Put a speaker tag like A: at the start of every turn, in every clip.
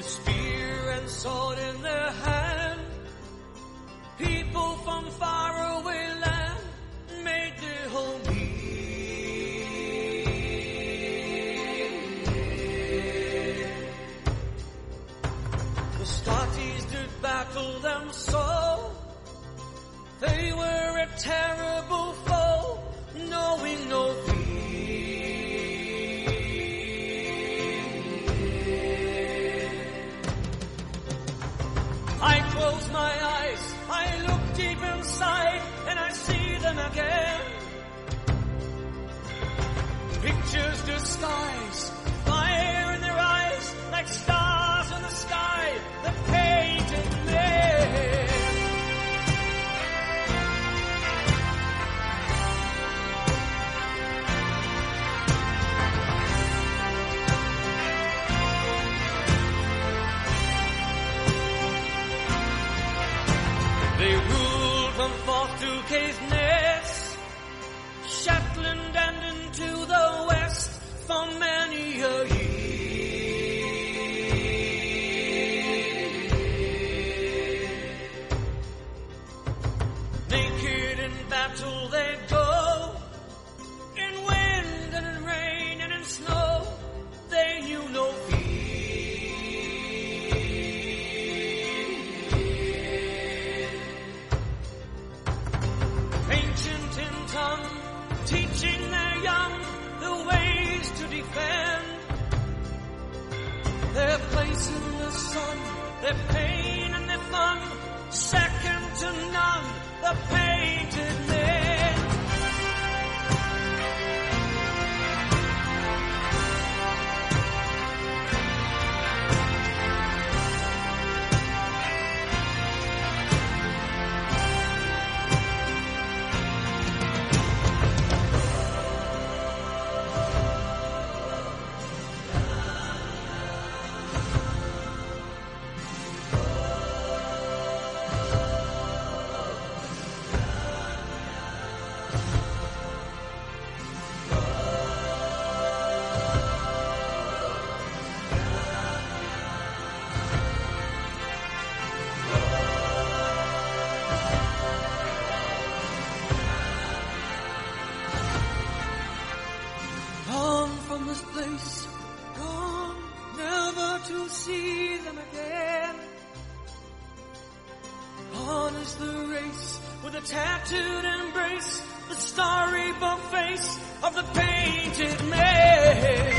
A: spear and sword in their hand. People from faraway land made their home here. The Scotties did battle them so. They were a terrible foe, knowing no fear. I close my eyes, I look deep inside, and I see them again. Pictures disguise, fire in their eyes, like stars in the sky, the painted men. They ruled from Forth to Caithness, Shetland and into the west for many a year. Naked in battle they go, in wind and in rain and in snow, they knew no fear. Ancient in tongue, teaching their young the ways to defend their place in the sun, their pain and their fun, second to none, the painted men. Gone from this place, gone never to see them again. On is the race with a tattooed embrace, the storybook face of the painted man.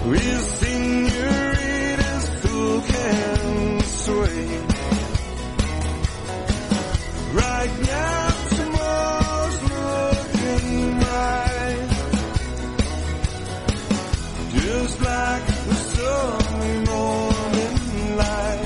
B: with senoritas who can sway. Right now tomorrow's looking bright, just like the sunny morning light.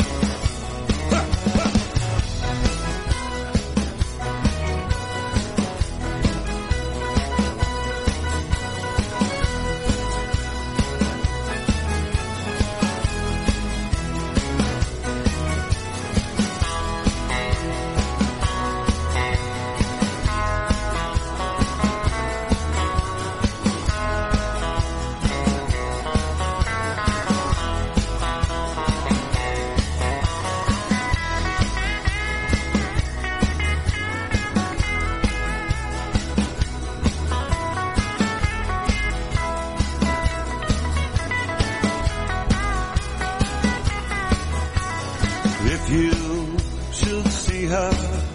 B: If you should see her,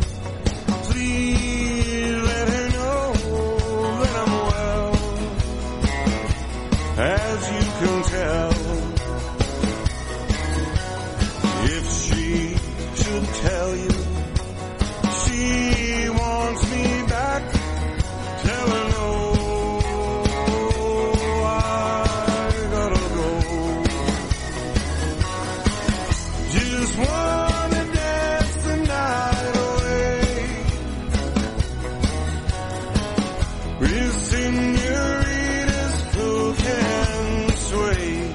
B: please let her know that I'm well. As you can tell, if she should tell you she wants me back, tell her no, I gotta go. Just wanna dance the night away with senoritas who can sway.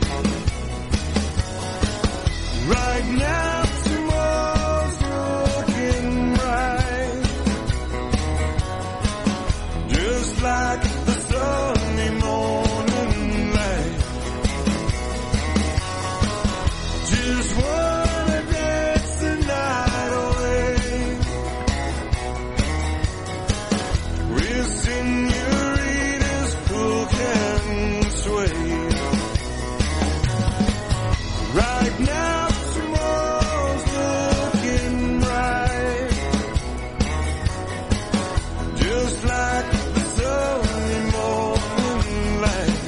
B: Right now tomorrow's looking bright, just like the sunny morning light. Just wanna dance the night away with senoritas who can sway. Right now tomorrow's looking bright, just like the sunny morning light.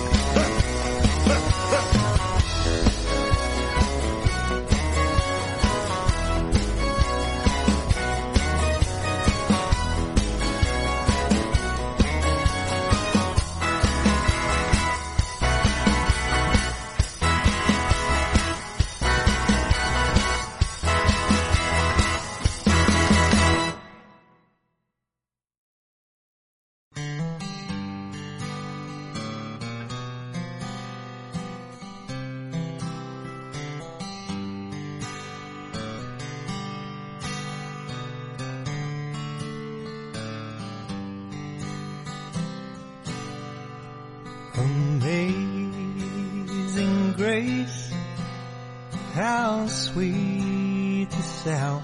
B: Amazing grace, how sweet the sound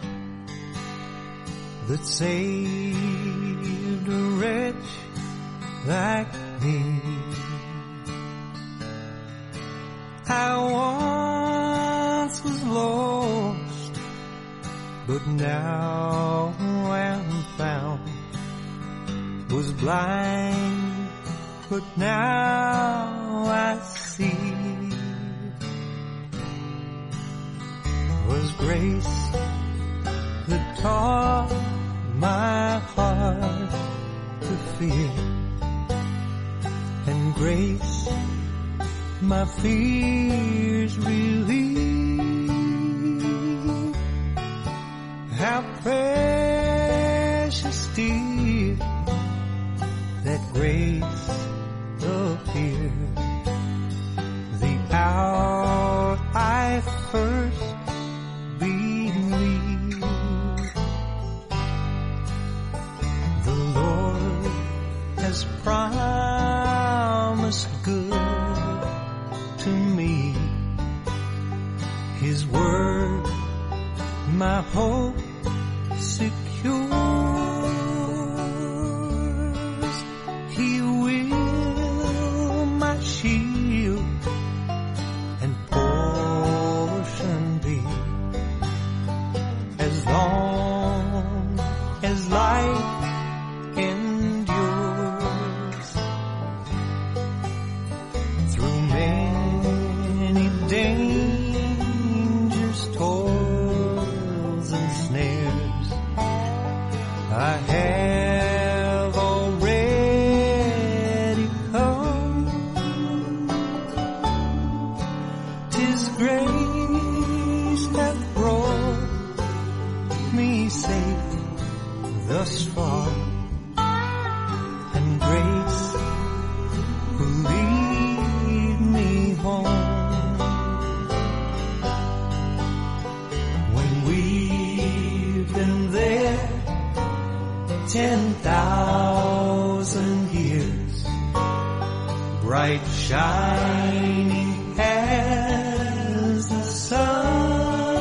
B: that saved a wretch like me. I once was lost, but now am found. Was blind, but now I see. Was grace that taught my heart to fear, and grace my fears relieve. How precious, dear, that grace appeared the hour I first believed. The Lord has promised good to me. His word my hope secures. He will my shield and portion be, as long as life endures. Through many His grace hath brought me safe thus far, and grace will lead me home. When we've been there 10,000 years, bright shining as the sun,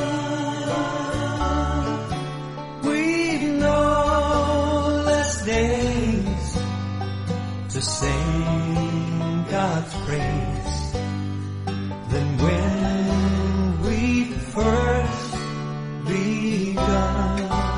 B: we've no less days to sing God's praise than when we first begun.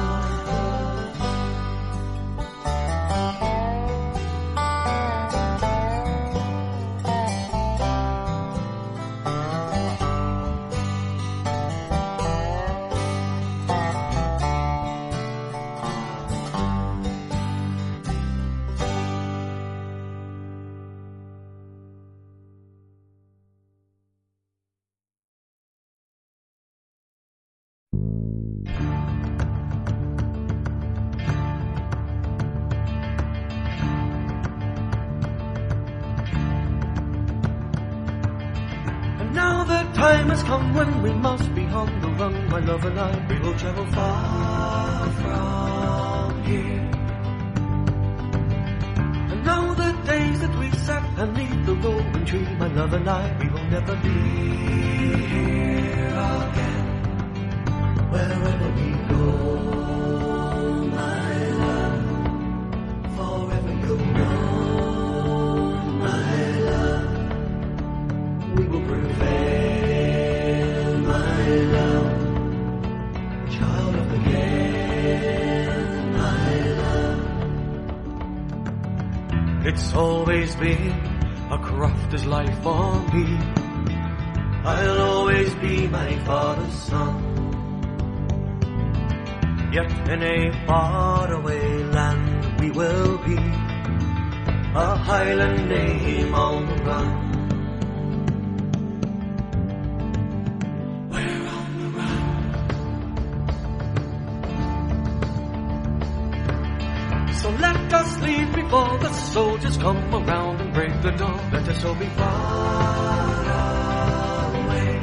C: Now the time has come when we must be on the run, my love and I. We will travel far from here. And now the days that we sat beneath the rolling tree, my love and I, we will never be here again. Wherever we go, my love, forever you'll know, my love. We will prevail, my love, child of the air, my love. It's always been a crafter's life for me. I'll always be my father's son. Yet in a faraway land we will be, a highland name on the run. So let us leave before the soldiers come around and break the dawn. Let us all be far away,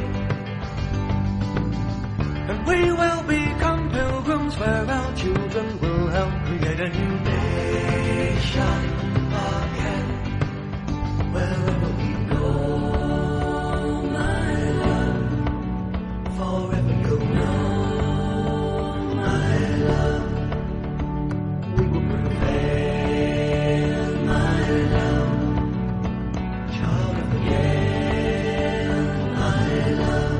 C: and we will become pilgrims where our children will help create a new nation again. Wherever we go, my love, forever you'll know, my love. We will prevail, my love, child of the air, my love.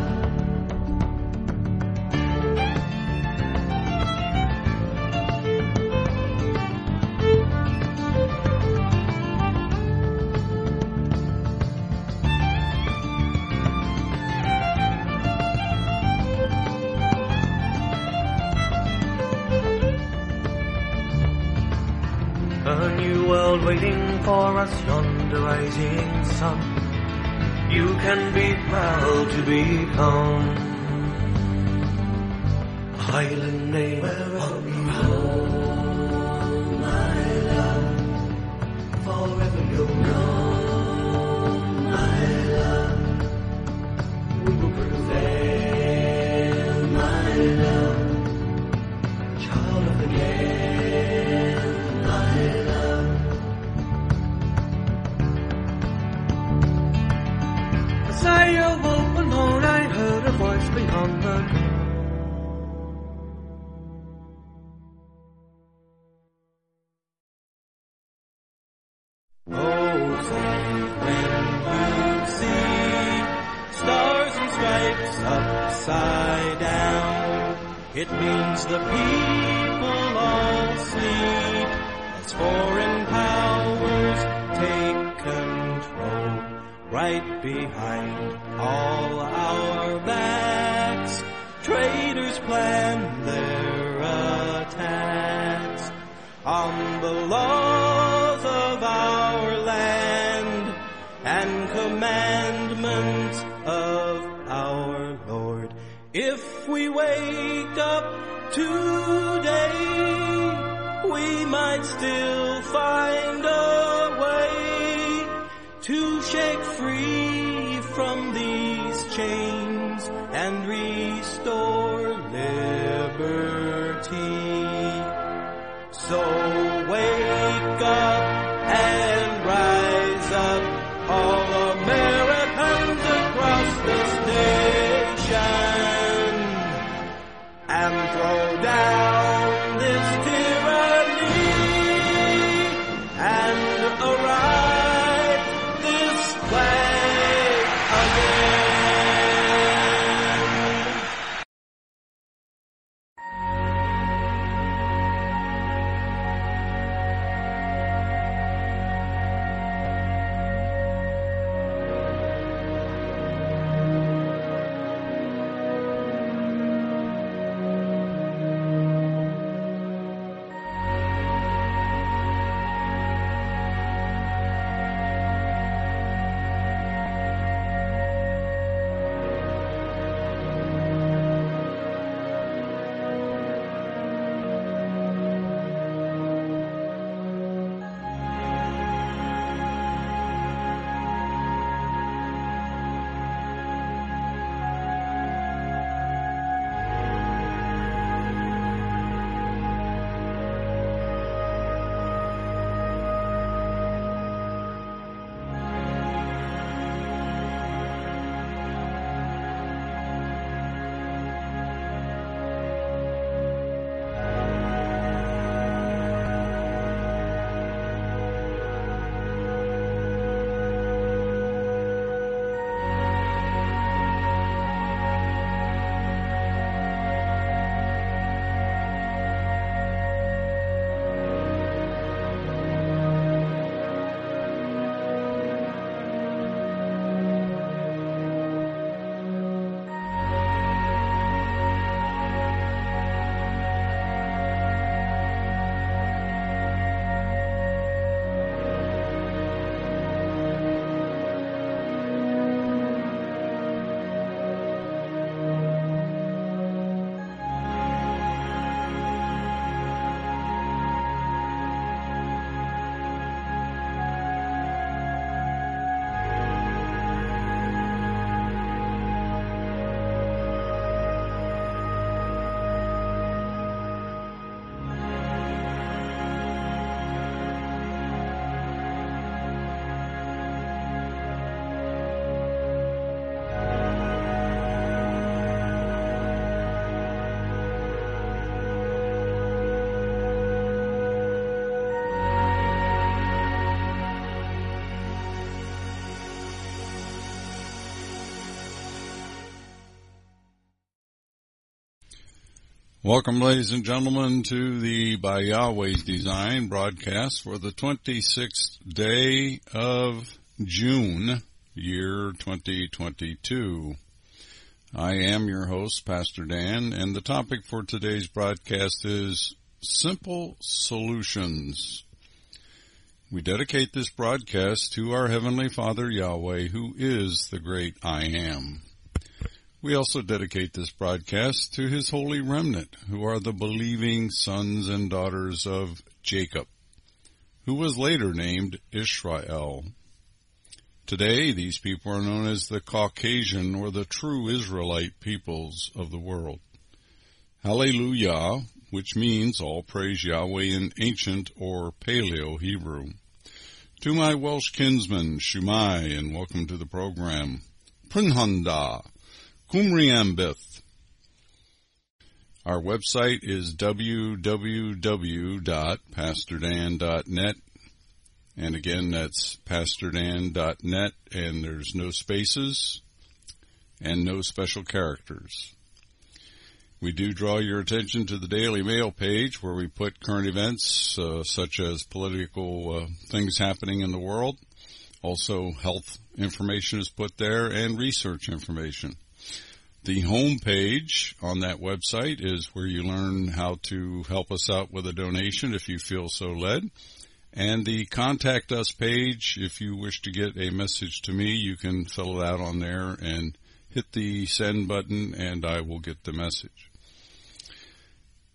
C: A new world waiting for us, yonder rising sun. You can be proud to become a highland name wherever we go, my love. Forever you'll know, my love. We will prevail, my love, child of the air, my love. As I awoke one morn, I heard a voice beyond the door.
B: Oh, say when you see stars and stripes upside down, it means the people all sleep as foreign powers take control. Right behind all our backs, traitors plan their attacks on the laws of our land and commandments of our
C: Today we might still find a way to shake free from these chains and restore liberty. So wake up and rise up, all Americans across the station, and throw down this tyranny and arise this flag again.
D: Welcome, ladies and gentlemen, to the By Yahweh's Design broadcast for the 26th day of June, year 2022. I am your host, Pastor Dan, and the topic for today's broadcast is Simple Solutions. We dedicate this broadcast to our Heavenly Father, Yahweh, who is the great I Am. We also dedicate this broadcast to His holy remnant, who are the believing sons and daughters of Jacob, who was later named Israel. Today, these people are known as the Caucasian or the true Israelite peoples of the world. Hallelujah, which means all praise Yahweh in ancient or Paleo Hebrew. To my Welsh kinsmen, Shumai, and welcome to the program. Prinhanda. Cumriambith. Our website is www.pastordan.net, and again that's pastordan.net, and there's no spaces and no special characters. We do draw your attention to the Daily Mail page where we put current events such as political things happening in the world. Also health information is put there and research information. The home page on that website is where you learn how to help us out with a donation if you feel so led. And the Contact Us page, if you wish to get a message to me, you can fill it out on there and hit the send button and I will get the message.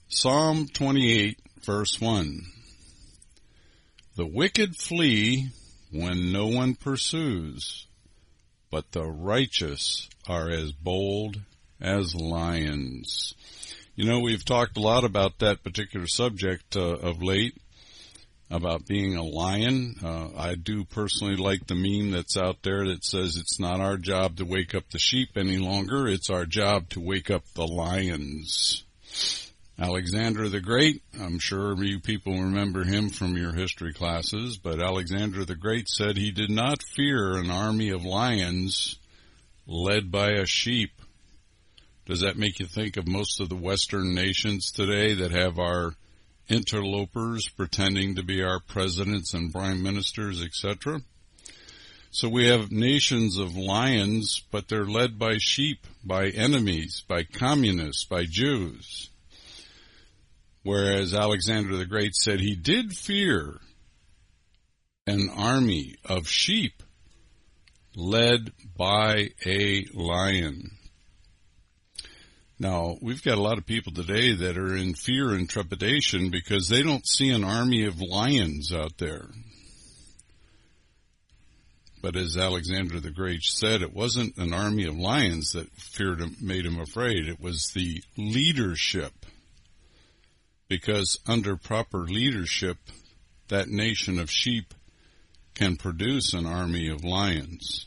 D: Psalm 28, verse 1. The wicked flee when no one pursues, but the righteous are as bold as lions. You know, we've talked a lot about that particular subject of late, about being a lion. I do personally like the meme that's out there that says it's not our job to wake up the sheep any longer, it's our job to wake up the lions. Alexander the Great, I'm sure you people remember him from your history classes, but Alexander the Great said he did not fear an army of lions led by a sheep. Does that make you think of most of the Western nations today that have our interlopers pretending to be our presidents and prime ministers, etc.? So we have nations of lions, but they're led by sheep, by enemies, by communists, by Jews. Whereas Alexander the Great said he did fear an army of sheep led by a lion. Now, we've got a lot of people today that are in fear and trepidation because they don't see an army of lions out there. But as Alexander the Great said, it wasn't an army of lions that feared him, made him afraid. It was the leadership. Because under proper leadership, that nation of sheep can produce an army of lions.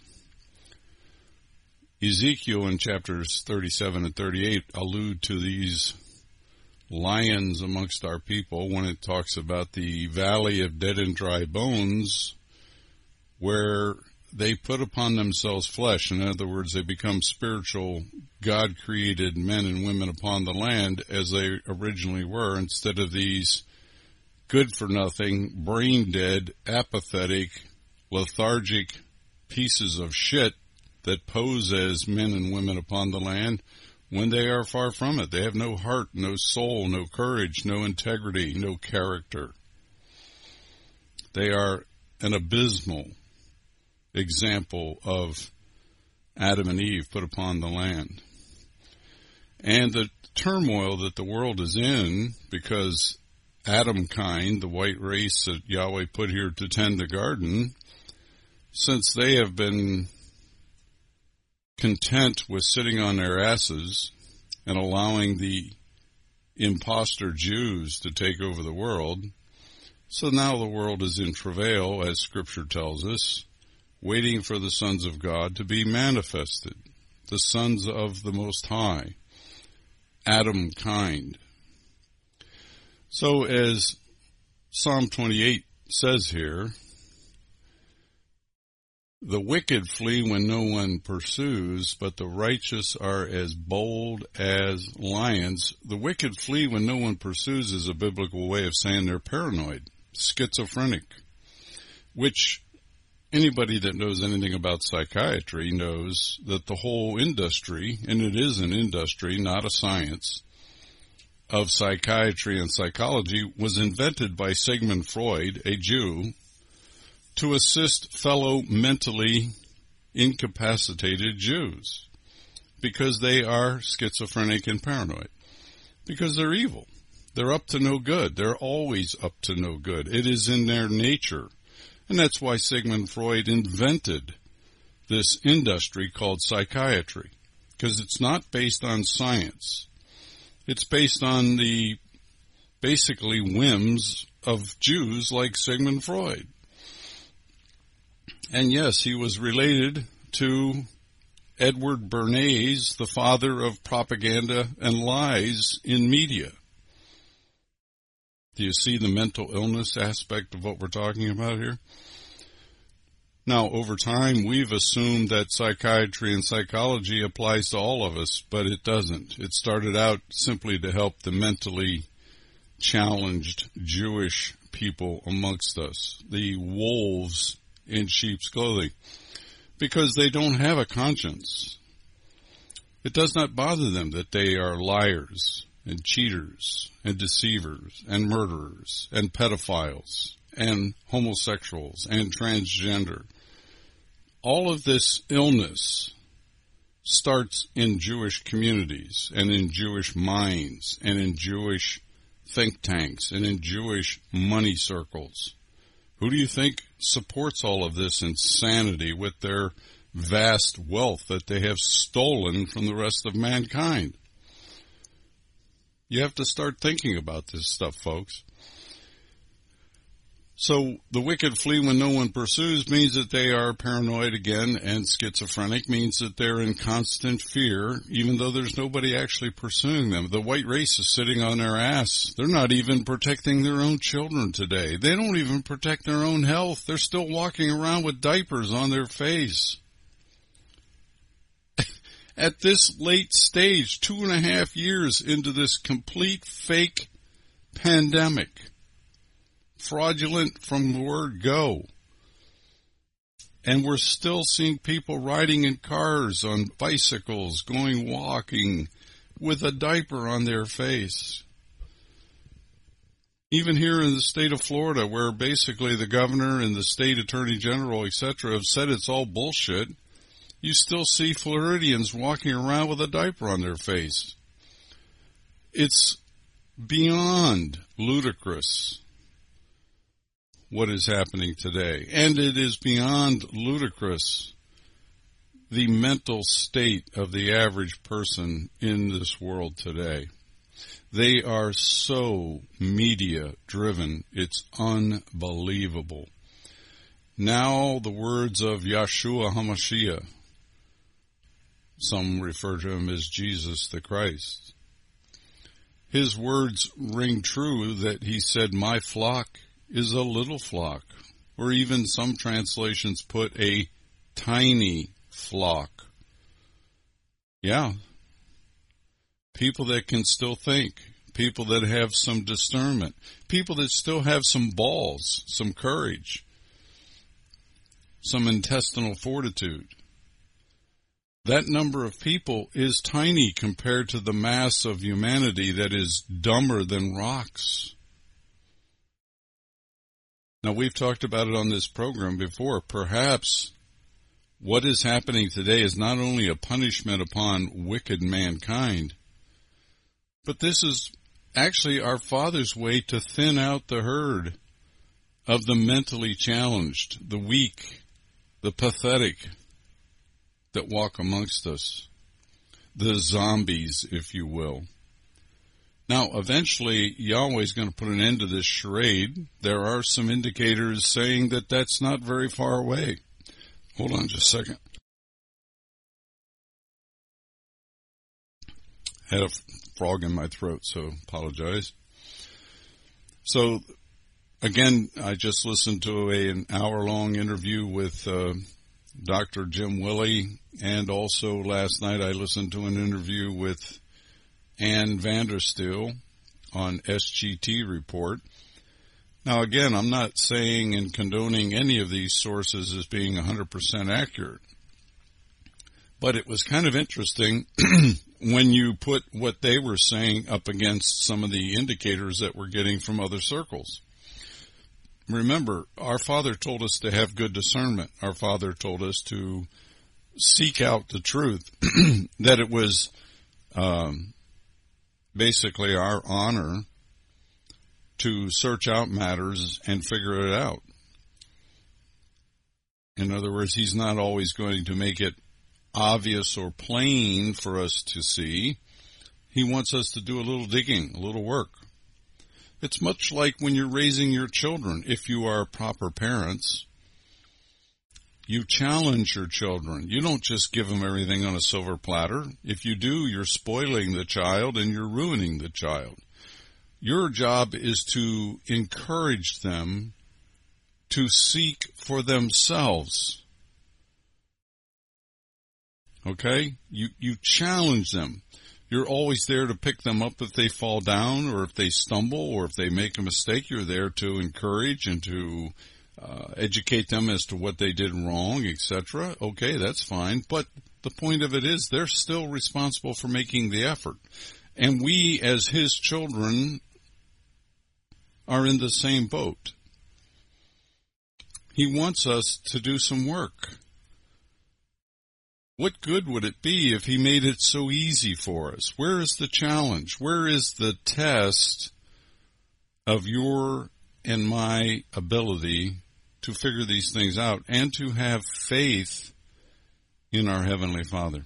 D: Ezekiel in chapters 37 and 38 allude to these lions amongst our people when it talks about the valley of dead and dry bones, where they put upon themselves flesh. In other words, they become spiritual, God-created men and women upon the land as they originally were, instead of these good-for-nothing, brain-dead, apathetic, lethargic pieces of shit that pose as men and women upon the land when they are far from it. They have no heart, no soul, no courage, no integrity, no character. They are an abysmal example of Adam and Eve put upon the land. And the turmoil that the world is in, because Adamkind, the white race that Yahweh put here to tend the garden, since they have been content with sitting on their asses and allowing the imposter Jews to take over the world, so now the world is in travail, as Scripture tells us, waiting for the sons of God to be manifested, the sons of the Most High, Adamkind. So as Psalm 28 says here, the wicked flee when no one pursues, but the righteous are as bold as lions. The wicked flee when no one pursues is a biblical way of saying they're paranoid, schizophrenic, which anybody that knows anything about psychiatry knows that the whole industry, and it is an industry, not a science, of psychiatry and psychology was invented by Sigmund Freud, a Jew, to assist fellow mentally incapacitated Jews because they are schizophrenic and paranoid, because they're evil. They're up to no good. They're always up to no good. It is in their nature. And that's why Sigmund Freud invented this industry called psychiatry, because it's not based on science. It's based on the basically whims of Jews like Sigmund Freud. And yes, he was related to Edward Bernays, the father of propaganda and lies in media. Do you see the mental illness aspect of what we're talking about here? Now, over time, we've assumed that psychiatry and psychology applies to all of us, but it doesn't. It started out simply to help the mentally challenged Jewish people amongst us, the wolves in sheep's clothing, because they don't have a conscience. It does not bother them that they are liars and cheaters and deceivers and murderers and pedophiles and homosexuals and transgender. All of this illness starts in Jewish communities and in Jewish minds and in Jewish think tanks and in Jewish money circles? Who do you think supports all of this insanity with their vast wealth that they have stolen from the rest of mankind? You have to start thinking about this stuff, folks. So the wicked flee when no one pursues means that they are paranoid again, and schizophrenic means that they're in constant fear, even though there's nobody actually pursuing them. The white race is sitting on their ass. They're not even protecting their own children today. They don't even protect their own health. They're still walking around with diapers on their face. At this late stage, 2.5 years into this complete fake pandemic, fraudulent from the word go. And we're still seeing people riding in cars, on bicycles, going walking with a diaper on their face. Even here in the state of Florida, where basically the governor and the state attorney general, etc., have said it's all bullshit, you still see Floridians walking around with a diaper on their face. It's beyond ludicrous what is happening today. And it is beyond ludicrous the mental state of the average person in this world today. They are so media-driven, it's unbelievable. Now the words of Yeshua HaMashiach, some refer to him as Jesus the Christ. His words ring true that he said, "My flock is a little flock," or even some translations put a tiny flock. Yeah. People that can still think, people that have some discernment, people that still have some balls, some courage, some intestinal fortitude. That number of people is tiny compared to the mass of humanity that is dumber than rocks. Now, we've talked about it on this program before. Perhaps what is happening today is not only a punishment upon wicked mankind, but this is actually our Father's way to thin out the herd of the mentally challenged, the weak, the pathetic that walk amongst us, the zombies, if you will. Now, eventually, Yahweh's going to put an end to this charade. There are some indicators saying that that's not very far away. Hold on just a second. Had a frog in my throat, so apologize. So, again, I just listened to an hour-long interview with Dr. Jim Willey, and also last night I listened to an interview with Ann Vandersteel on SGT Report. Now, again, I'm not saying and condoning any of these sources as being 100% accurate, but it was kind of interesting when you put what they were saying up against some of the indicators that we're getting from other circles. Remember, our Father told us to have good discernment. Our Father told us to seek out the truth, that it was basically our honor to search out matters and figure it out. In other words, he's not always going to make it obvious or plain for us to see. He wants us to do a little digging, a little work. It's much like when you're raising your children. If you are proper parents, you challenge your children. You don't just give them everything on a silver platter. If you do, you're spoiling the child and you're ruining the child. Your job is to encourage them to seek for themselves. Okay? You challenge them. You're always there to pick them up if they fall down or if they stumble or if they make a mistake. You're there to encourage and to educate them as to what they did wrong, etc. Okay, that's fine. But the point of it is they're still responsible for making the effort. And we, as his children, are in the same boat. He wants us to do some work. What good would it be if he made it so easy for us? Where is the challenge? Where is the test of your and my ability to figure these things out and to have faith in our Heavenly Father.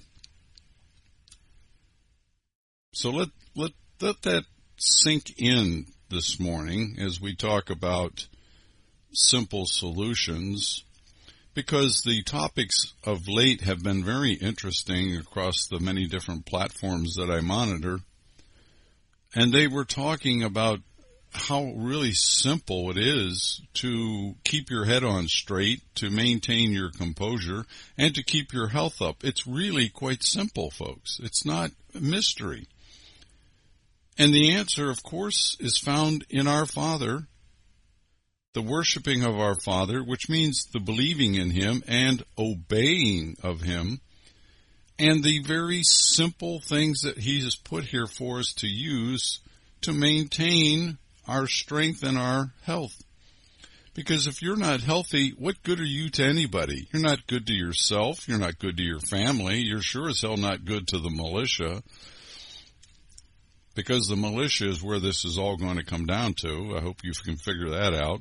D: So let that sink in this morning as we talk about simple solutions, because the topics of late have been very interesting across the many different platforms that I monitor. And they were talking about how really simple it is to keep your head on straight, to maintain your composure, and to keep your health up. It's really quite simple, folks. It's not a mystery. And the answer, of course, is found in our Father, the worshiping of our Father, which means the believing in Him and obeying of Him, and the very simple things that He has put here for us to use to maintain our strength and our health. Because if you're not healthy, what good are you to anybody? You're not good to yourself. You're not good to your family. You're sure as hell not good to the militia. Because the militia is where this is all going to come down to. I hope you can figure that out.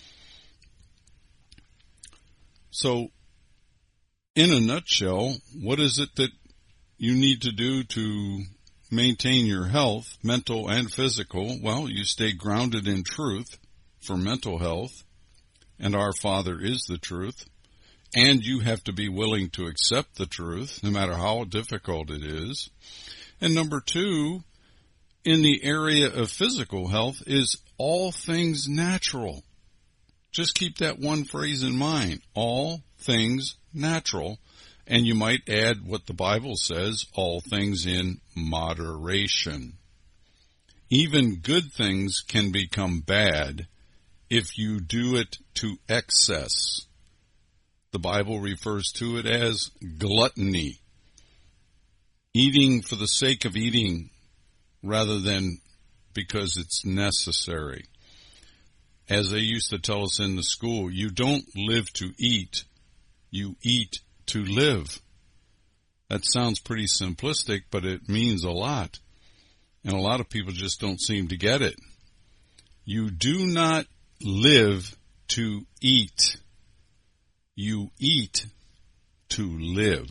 D: So, in a nutshell, what is it that you need to do to maintain your health, mental and physical? Well, you stay grounded in truth for mental health, and our Father is the truth, and you have to be willing to accept the truth, no matter how difficult it is. And number two, in the area of physical health, is all things natural. Just keep that one phrase in mind, all things natural. And you might add what the Bible says, all things in moderation. Even good things can become bad if you do it to excess. The Bible refers to it as gluttony. Eating for the sake of eating rather than because it's necessary. As they used to tell us in the school, you don't live to eat, you eat to live. That sounds pretty simplistic, but it means a lot. And a lot of people just don't seem to get it. You do not live to eat. You eat to live.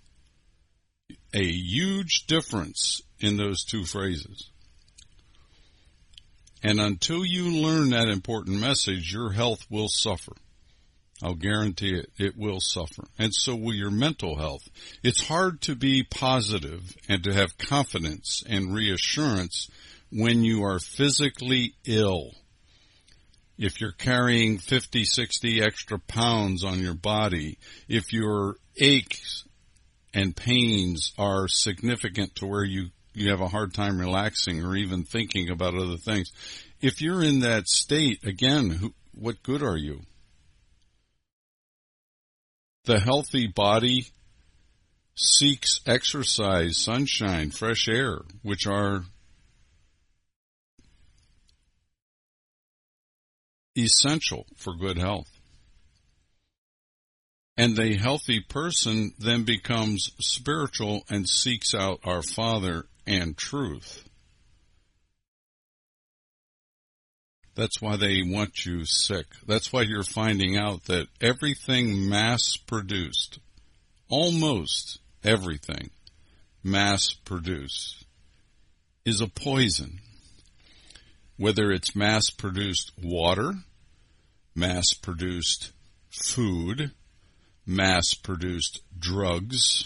D: A huge difference in those two phrases. And until you learn that important message, your health will suffer. I'll guarantee it, it will suffer. And so will your mental health. It's hard to be positive and to have confidence and reassurance when you are physically ill. If you're carrying 50, 60 extra pounds on your body, if your aches and pains are significant to where you have a hard time relaxing or even thinking about other things. If you're in that state, again, what good are you? The healthy body seeks exercise, sunshine, fresh air, which are essential for good health. And the healthy person then becomes spiritual and seeks out our Father and truth. That's why they want you sick. That's why you're finding out that everything mass-produced, almost everything mass-produced, is a poison. Whether it's mass-produced water, mass-produced food, mass-produced drugs,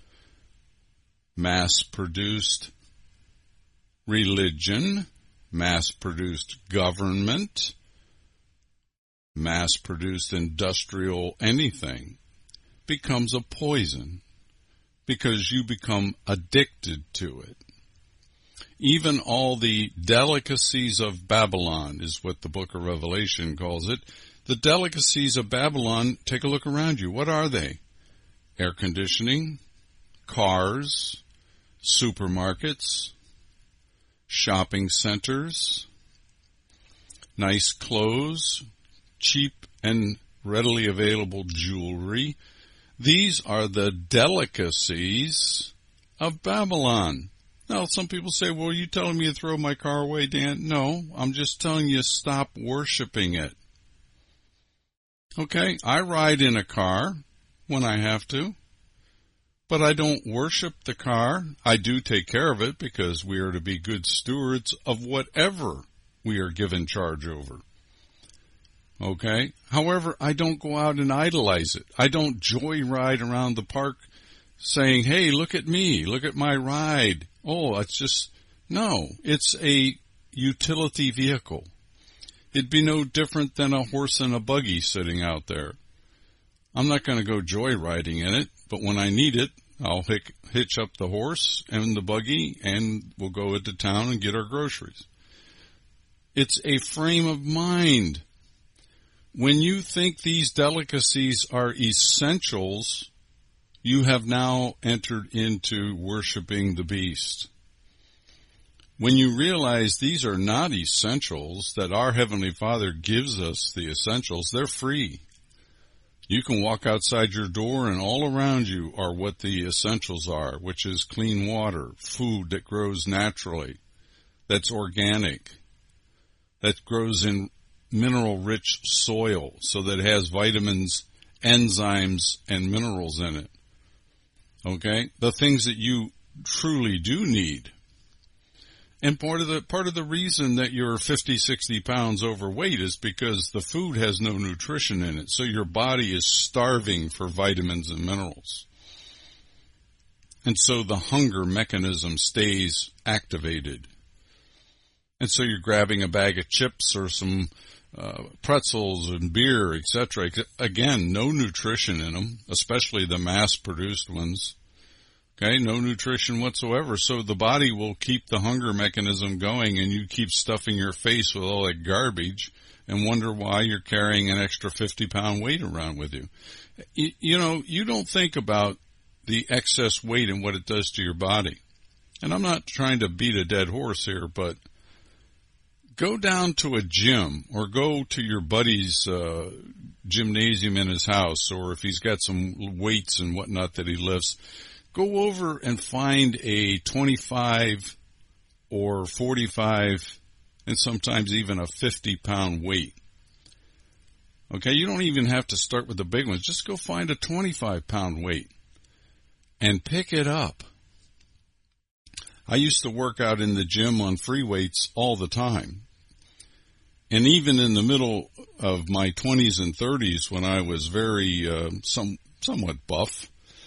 D: mass-produced religion, mass-produced government, mass-produced industrial anything, becomes a poison because you become addicted to it. Even all the delicacies of Babylon is what the book of Revelation calls it. The delicacies of Babylon, take a look around you. What are they? Air conditioning, cars, supermarkets, shopping centers, nice clothes, cheap and readily available jewelry. These are the delicacies of Babylon. Now, some people say, well, are you telling me to throw my car away, Dan? No, I'm just telling you stop worshiping it. Okay, I ride in a car when I have to, but I don't worship the car. I do take care of it because we are to be good stewards of whatever we are given charge over. Okay? However, I don't go out and idolize it. I don't joyride around the park saying, hey, look at me, look at my ride. Oh, it's just, no, it's a utility vehicle. It'd be no different than a horse and a buggy sitting out there. I'm not going to go joyriding in it, but when I need it, I'll hitch up the horse and the buggy and we'll go into town and get our groceries. It's a frame of mind. When you think these delicacies are essentials, you have now entered into worshiping the beast. When you realize these are not essentials, that our Heavenly Father gives us the essentials, they're free. You can walk outside your door and all around you are what the essentials are, which is clean water, food that grows naturally, that's organic, that grows in mineral-rich soil so that it has vitamins, enzymes, and minerals in it. Okay? The things that you truly do need. And part of the reason that you're 50, 60 pounds overweight is because the food has no nutrition in it. So your body is starving for vitamins and minerals. And so the hunger mechanism stays activated. And so you're grabbing a bag of chips or some pretzels and beer, etc. Again, no nutrition in them, especially the mass-produced ones. Okay, no nutrition whatsoever. So the body will keep the hunger mechanism going and you keep stuffing your face with all that garbage and wonder why you're carrying an extra 50-pound weight around with you. You know, you don't think about the excess weight and what it does to your body. And I'm not trying to beat a dead horse here, but go down to a gym or go to your buddy's gymnasium in his house, or if he's got some weights and whatnot that he lifts, go over and find a 25 or 45 and sometimes even a 50-pound weight. Okay, you don't even have to start with the big ones. Just go find a 25-pound weight and pick it up. I used to work out in the gym on free weights all the time. And even in the middle of my 20s and 30s when I was very somewhat buff,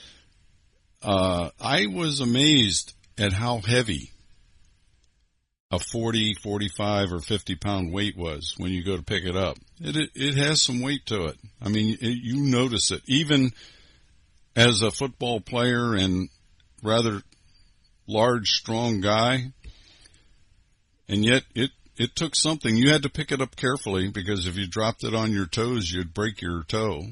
D: I was amazed at how heavy a 40, 45, or 50-pound weight was when you go to pick it up. It has some weight to it. I mean, you notice it. Even as a football player and rather large, strong guy, and yet it took something. You had to pick it up carefully because if you dropped it on your toes, you'd break your toe.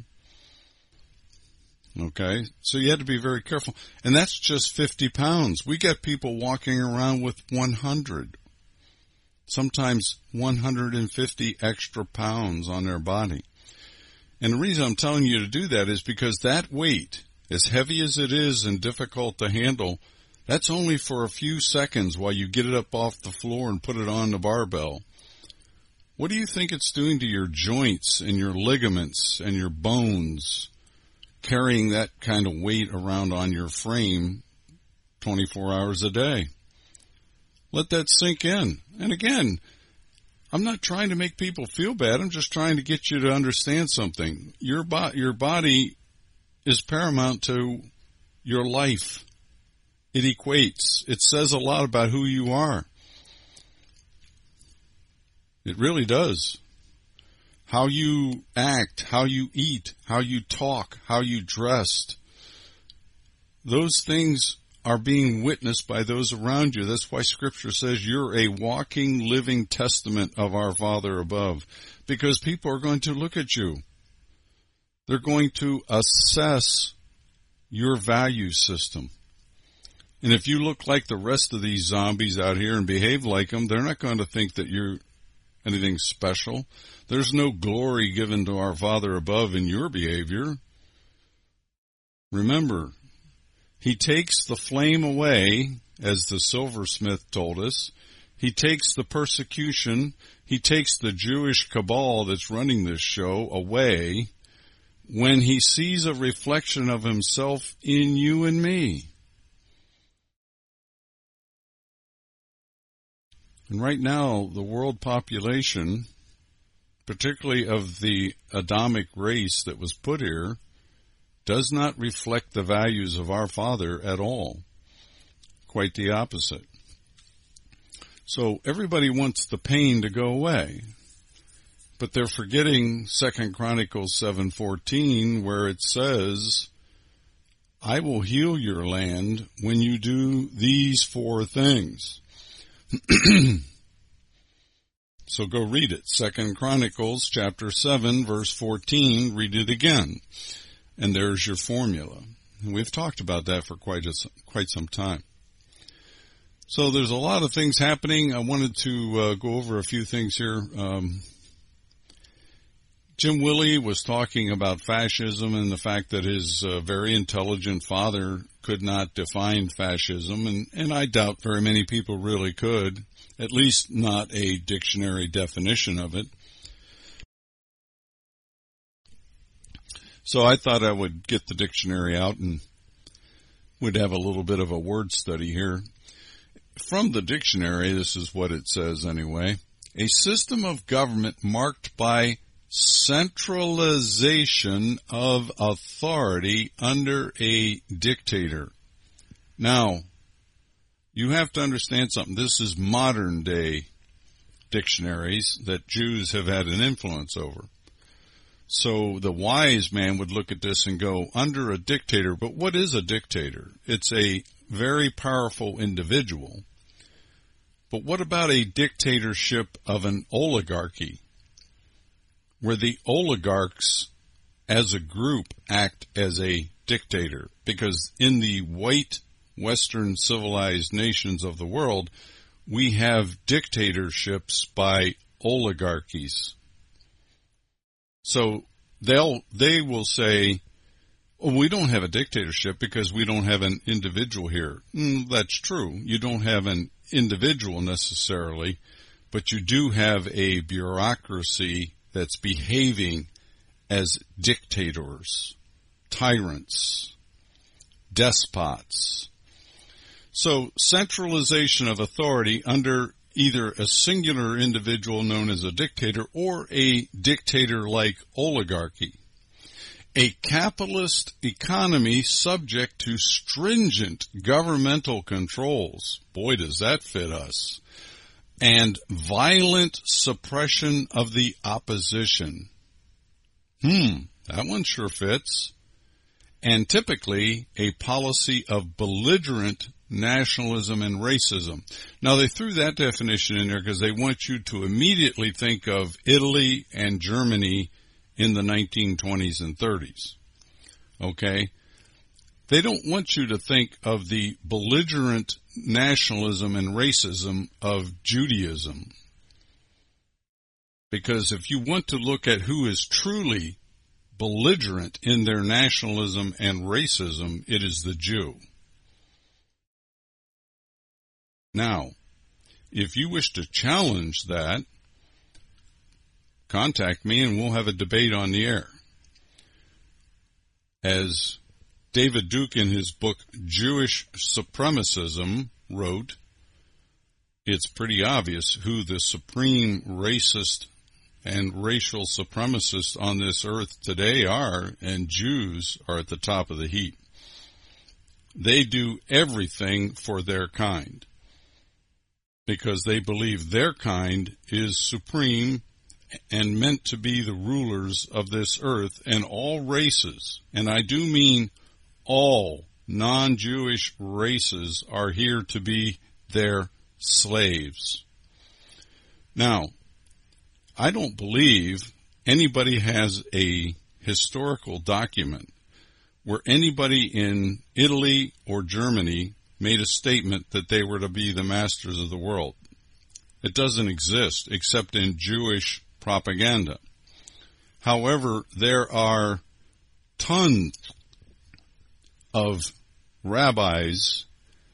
D: Okay, so you had to be very careful. And that's just 50 pounds. We get people walking around with 100, sometimes 150 extra pounds on their body. And the reason I'm telling you to do that is because that weight, as heavy as it is and difficult to handle, that's only for a few seconds while you get it up off the floor and put it on the barbell. What do you think it's doing to your joints and your ligaments and your bones? Carrying that kind of weight around on your frame 24 hours a day. Let that sink in. And again, I'm not trying to make people feel bad. I'm just trying to get you to understand something. Your body is paramount to your life. It equates. It says a lot about who you are. It really does. How you act, how you eat, how you talk, how you dressed. Those things are being witnessed by those around you. That's why Scripture says you're a walking, living testament of our Father above. Because people are going to look at you. They're going to assess your value system. And if you look like the rest of these zombies out here and behave like them, they're not going to think that you're anything special. There's no glory given to our Father above in your behavior. Remember, He takes the flame away as the silversmith told us. He takes the persecution, he takes the Jewish cabal that's running this show away when he sees a reflection of himself in you and me. And right now, the world population, particularly of the Adamic race that was put here, does not reflect the values of our Father at all. Quite the opposite. So everybody wants the pain to go away. But they're forgetting 2 Chronicles 7:14, where it says, I will heal your land when you do these 4 things. So go read it. 2 Chronicles chapter 7, verse 14, read it again. And there's your formula. And we've talked about that for quite some time. So there's a lot of things happening. I wanted to go over a few things here. Jim Willey was talking about fascism and the fact that his very intelligent father could not define fascism, and I doubt very many people really could, at least not a dictionary definition of it. So I thought I would get the dictionary out and would have a little bit of a word study here. From the dictionary, this is what it says anyway. A system of government marked by centralization of authority under a dictator. Now, you have to understand something. This is modern day dictionaries that Jews have had an influence over. So the wise man would look at this and go, under a dictator. But what is a dictator? It's a very powerful individual. But what about a dictatorship of an oligarchy, where the oligarchs as a group act as a dictator? Because in the white Western civilized nations of the world, we have dictatorships by oligarchies. So they will say, oh, we don't have a dictatorship because we don't have an individual here. That's true. You don't have an individual necessarily, but you do have a bureaucracy that's behaving as dictators, tyrants, despots. So centralization of authority under either a singular individual known as a dictator or a dictator-like oligarchy. A capitalist economy subject to stringent governmental controls. Boy, does that fit us. And violent suppression of the opposition. That one sure fits. And typically a policy of belligerent nationalism and racism. Now, they threw that definition in there because they want you to immediately think of Italy and Germany in the 1920s and 30s. Okay? They don't want you to think of the belligerent nationalism and racism of Judaism. Because if you want to look at who is truly belligerent in their nationalism and racism, it is the Jew. Now, if you wish to challenge that, contact me and we'll have a debate on the air. As David Duke in his book Jewish Supremacism wrote, it's pretty obvious who the supreme racist and racial supremacists on this earth today are, and Jews are at the top of the heap. They do everything for their kind because they believe their kind is supreme and meant to be the rulers of this earth, and all races, and I do mean all non-Jewish races, are here to be their slaves. Now, I don't believe anybody has a historical document where anybody in Italy or Germany made a statement that they were to be the masters of the world. It doesn't exist except in Jewish propaganda. However, there are tons of rabbis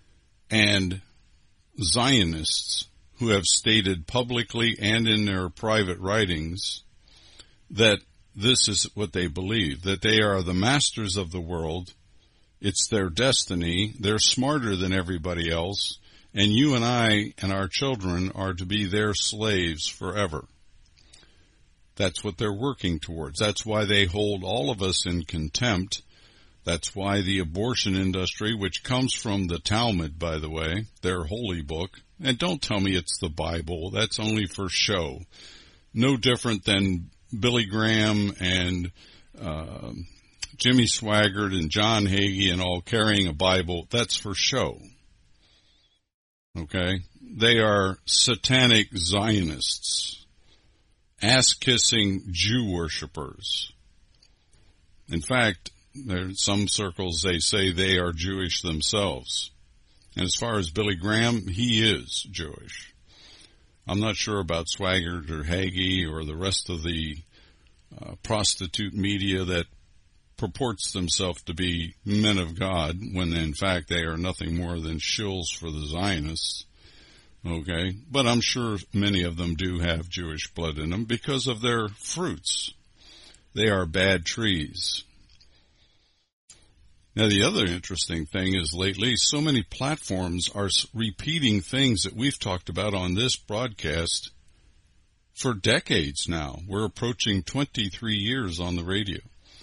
D: and Zionists who have stated publicly and in their private writings that this is what they believe, that they are the masters of the world. It's their destiny. They're smarter than everybody else. And you and I and our children are to be their slaves forever. That's what they're working towards. That's why they hold all of us in contempt. That's why the abortion industry, which comes from the Talmud, by the way, their holy book, and don't tell me it's the Bible. That's only for show. No different than Billy Graham and Jimmy Swaggart and John Hagee and all carrying a Bible. That's for show. Okay? They are satanic Zionists, ass-kissing Jew worshippers. In fact, there in some circles they say they are Jewish themselves. And as far as Billy Graham, he is Jewish. I'm not sure about Swaggart or Hagee or the rest of the prostitute media that purports themselves to be men of God, when in fact they are nothing more than shills for the Zionists. Okay? But I'm sure many of them do have Jewish blood in them because of their fruits. They are bad trees. Now, the other interesting thing is lately so many platforms are repeating things that we've talked about on this broadcast for decades now. We're approaching 23 years on the radio.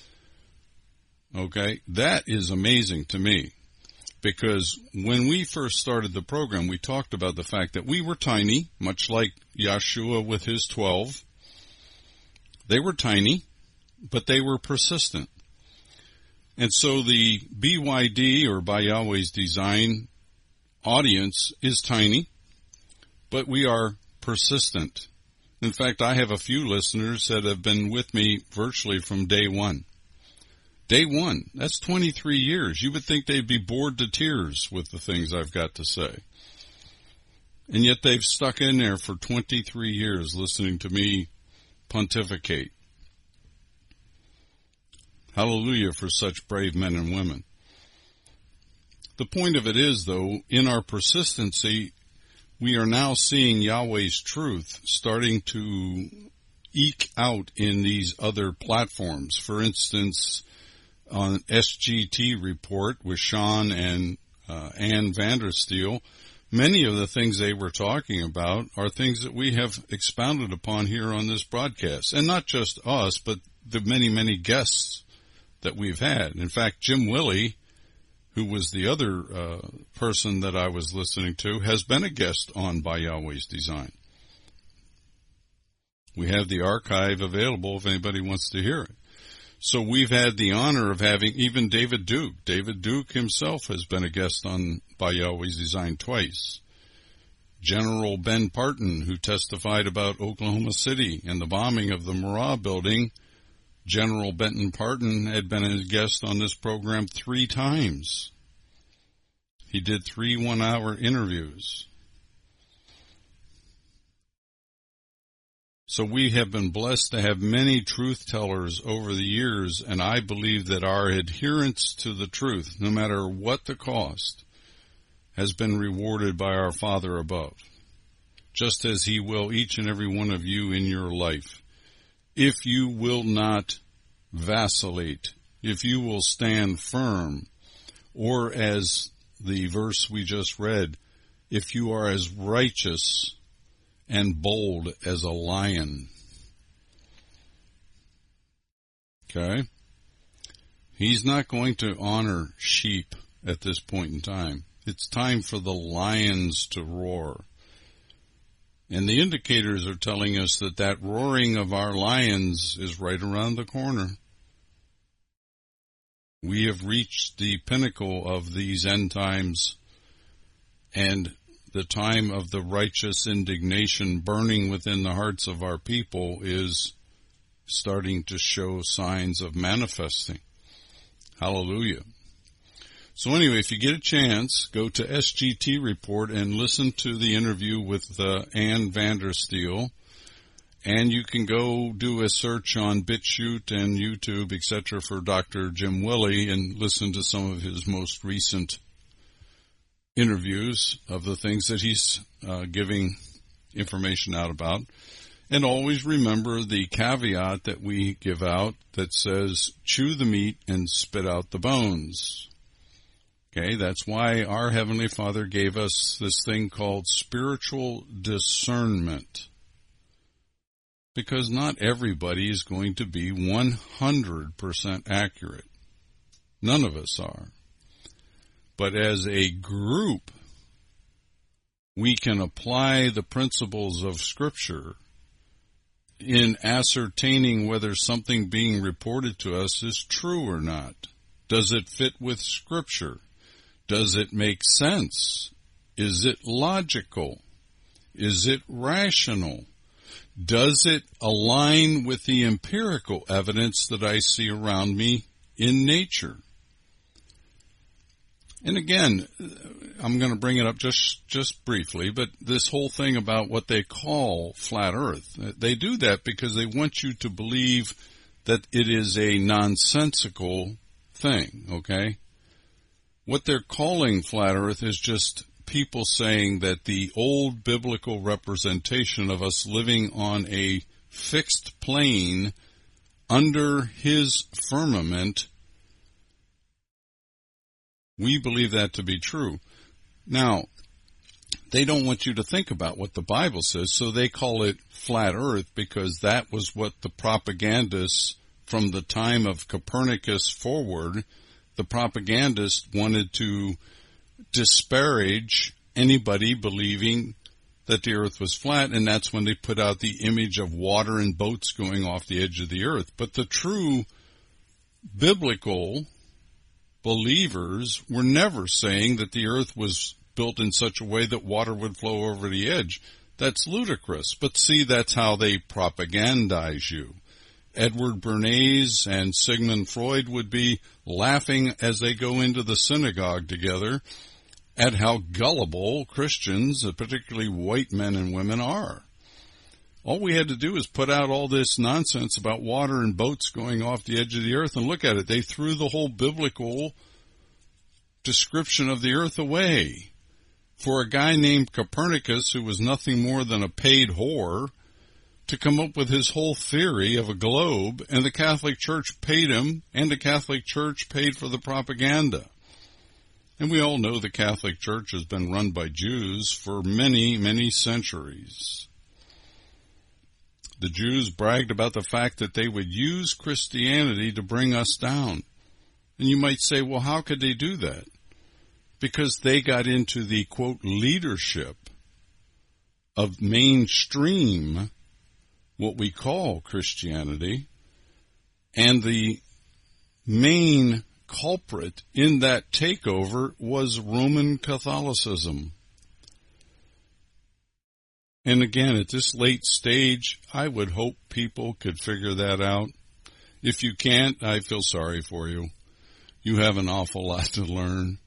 D: Okay? That is amazing to me, because when we first started the program, we talked about the fact that we were tiny, much like Yeshua with his 12. They were tiny, but they were persistent. And so the BYD, or By Yahweh's Design, audience is tiny, but we are persistent. In fact, I have a few listeners that have been with me virtually from day one. Day one, that's 23 years. You would think they'd be bored to tears with the things I've got to say. And yet they've stuck in there for 23 years listening to me pontificate. Hallelujah for such brave men and women. The point of it is, though, in our persistency, we are now seeing Yahweh's truth starting to eke out in these other platforms. For instance, on SGT Report with Sean and Ann Vandersteel, many of the things they were talking about are things that we have expounded upon here on this broadcast. And not just us, but the many, many guests that we've had. In fact, Jim Willie, who was the other person that I was listening to, has been a guest on By Yahweh's Design. We have the archive available if anybody wants to hear it. So we've had the honor of having even David Duke. David Duke himself has been a guest on By Yahweh's Design twice. General Ben Parton, who testified about Oklahoma City and the bombing of the Murrah building, General Benton Parton had been a guest on this program 3 times. He did 3 one-hour interviews. So we have been blessed to have many truth tellers over the years, and I believe that our adherence to the truth, no matter what the cost, has been rewarded by our Father above, just as He will each and every one of you in your life. If you will not vacillate, if you will stand firm, or as the verse we just read, if you are as righteous and bold as a lion. Okay? He's not going to honor sheep at this point in time. It's time for the lions to roar. And the indicators are telling us that that roaring of our lions is right around the corner. We have reached the pinnacle of these end times, and the time of the righteous indignation burning within the hearts of our people is starting to show signs of manifesting. Hallelujah. So anyway, if you get a chance, go to SGT Report and listen to the interview with Ann Vandersteel. And you can go do a search on BitChute and YouTube, etc. for Dr. Jim Willie and listen to some of his most recent interviews of the things that he's giving information out about. And always remember the caveat that we give out that says, chew the meat and spit out the bones. Okay, that's why our Heavenly Father gave us this thing called spiritual discernment. Because not everybody is going to be 100% accurate. None of us are. But as a group, we can apply the principles of Scripture in ascertaining whether something being reported to us is true or not. Does it fit with Scripture? Does it make sense? Is it logical? Is it rational? Does it align with the empirical evidence that I see around me in nature? And again, I'm going to bring it up just briefly, but this whole thing about what they call flat earth, they do that because they want you to believe that it is a nonsensical thing, okay? What they're calling flat earth is just people saying that the old biblical representation of us living on a fixed plane under his firmament, we believe that to be true. Now, they don't want you to think about what the Bible says, so they call it flat earth because that was what the propagandists from the time of Copernicus forward, the propagandists wanted to disparage anybody believing that the earth was flat, and that's when they put out the image of water and boats going off the edge of the earth. But the true biblical believers were never saying that the earth was built in such a way that water would flow over the edge. That's ludicrous. But see, that's how they propagandize you. Edward Bernays and Sigmund Freud would be laughing as they go into the synagogue together at how gullible Christians, particularly white men and women, are. All we had to do is put out all this nonsense about water and boats going off the edge of the earth, and look at it. They threw the whole biblical description of the earth away. For a guy named Copernicus, who was nothing more than a paid whore, to come up with his whole theory of a globe, and the Catholic Church paid him, and the Catholic Church paid for the propaganda. And we all know the Catholic Church has been run by Jews for many, many centuries. The Jews bragged about the fact that they would use Christianity to bring us down. And you might say, well, how could they do that? Because they got into the, quote, leadership of mainstream, what we call Christianity, and the main culprit in that takeover was Roman Catholicism. And again, at this late stage, I would hope people could figure that out. If you can't, I feel sorry for you. You have an awful lot to learn.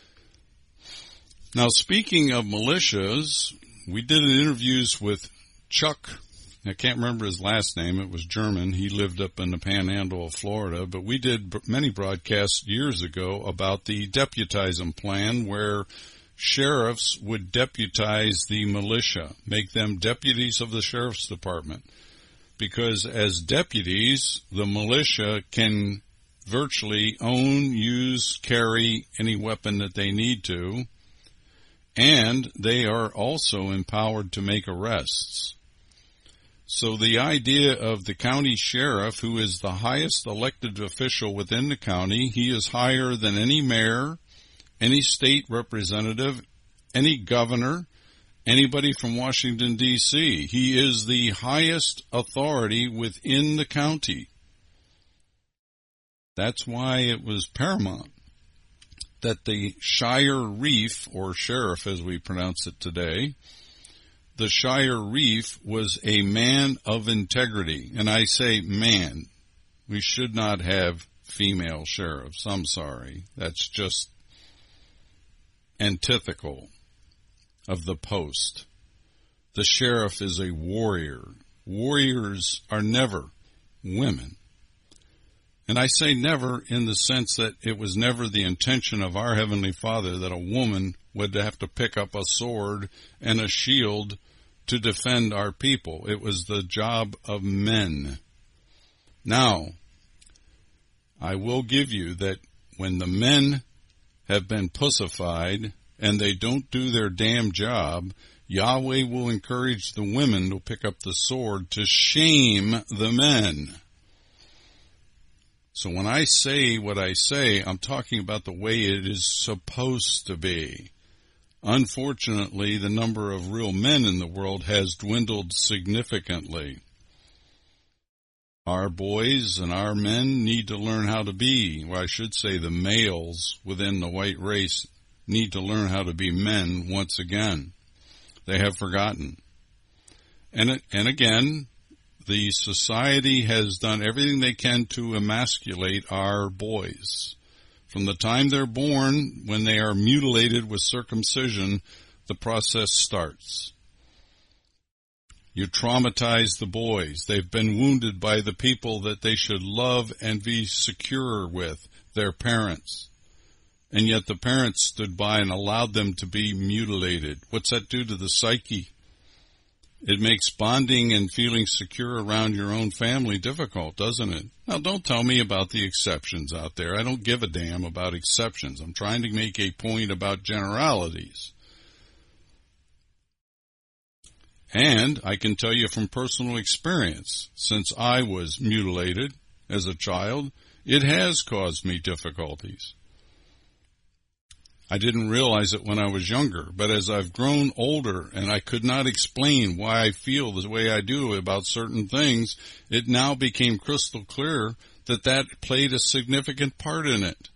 D: Now, speaking of militias, we did interviews with Chuck. I can't remember his last name. It was German. He lived up in the panhandle of Florida. But we did many broadcasts years ago about the deputizing plan where sheriffs would deputize the militia, make them deputies of the sheriff's department. Because as deputies, the militia can virtually own, use, carry any weapon that they need to, and they are also empowered to make arrests. So the idea of the county sheriff, who is the highest elected official within the county, he is higher than any mayor, any state representative, any governor, anybody from Washington, D.C. He is the highest authority within the county. That's why it was paramount that the Shire Reef, or sheriff as we pronounce it today, the Shire Reef was a man of integrity. And I say man. We should not have female sheriffs. I'm sorry. That's just antithetical of the post. The sheriff is a warrior. Warriors are never women. And I say never in the sense that it was never the intention of our Heavenly Father that a woman would have to pick up a sword and a shield to defend our people. It was the job of men. Now, I will give you that when the men have been pussified and they don't do their damn job, Yahweh will encourage the women to pick up the sword to shame the men. So when I say what I say, I'm talking about the way it is supposed to be. Unfortunately, the number of real men in the world has dwindled significantly. Our boys and our men need to learn how to be, or I should say the males within the white race need to learn how to be men once again. They have forgotten. And again, the society has done everything they can to emasculate our boys. From the time they're born, when they are mutilated with circumcision, the process starts. You traumatize the boys. They've been wounded by the people that they should love and be secure with, their parents. And yet the parents stood by and allowed them to be mutilated. What's that do to the psyche? It makes bonding and feeling secure around your own family difficult, doesn't it? Now, don't tell me about the exceptions out there. I don't give a damn about exceptions. I'm trying to make a point about generalities. And I can tell you from personal experience, since I was mutilated as a child, it has caused me difficulties. I didn't realize it when I was younger, but as I've grown older and I could not explain why I feel the way I do about certain things, it now became crystal clear that that played a significant part in it.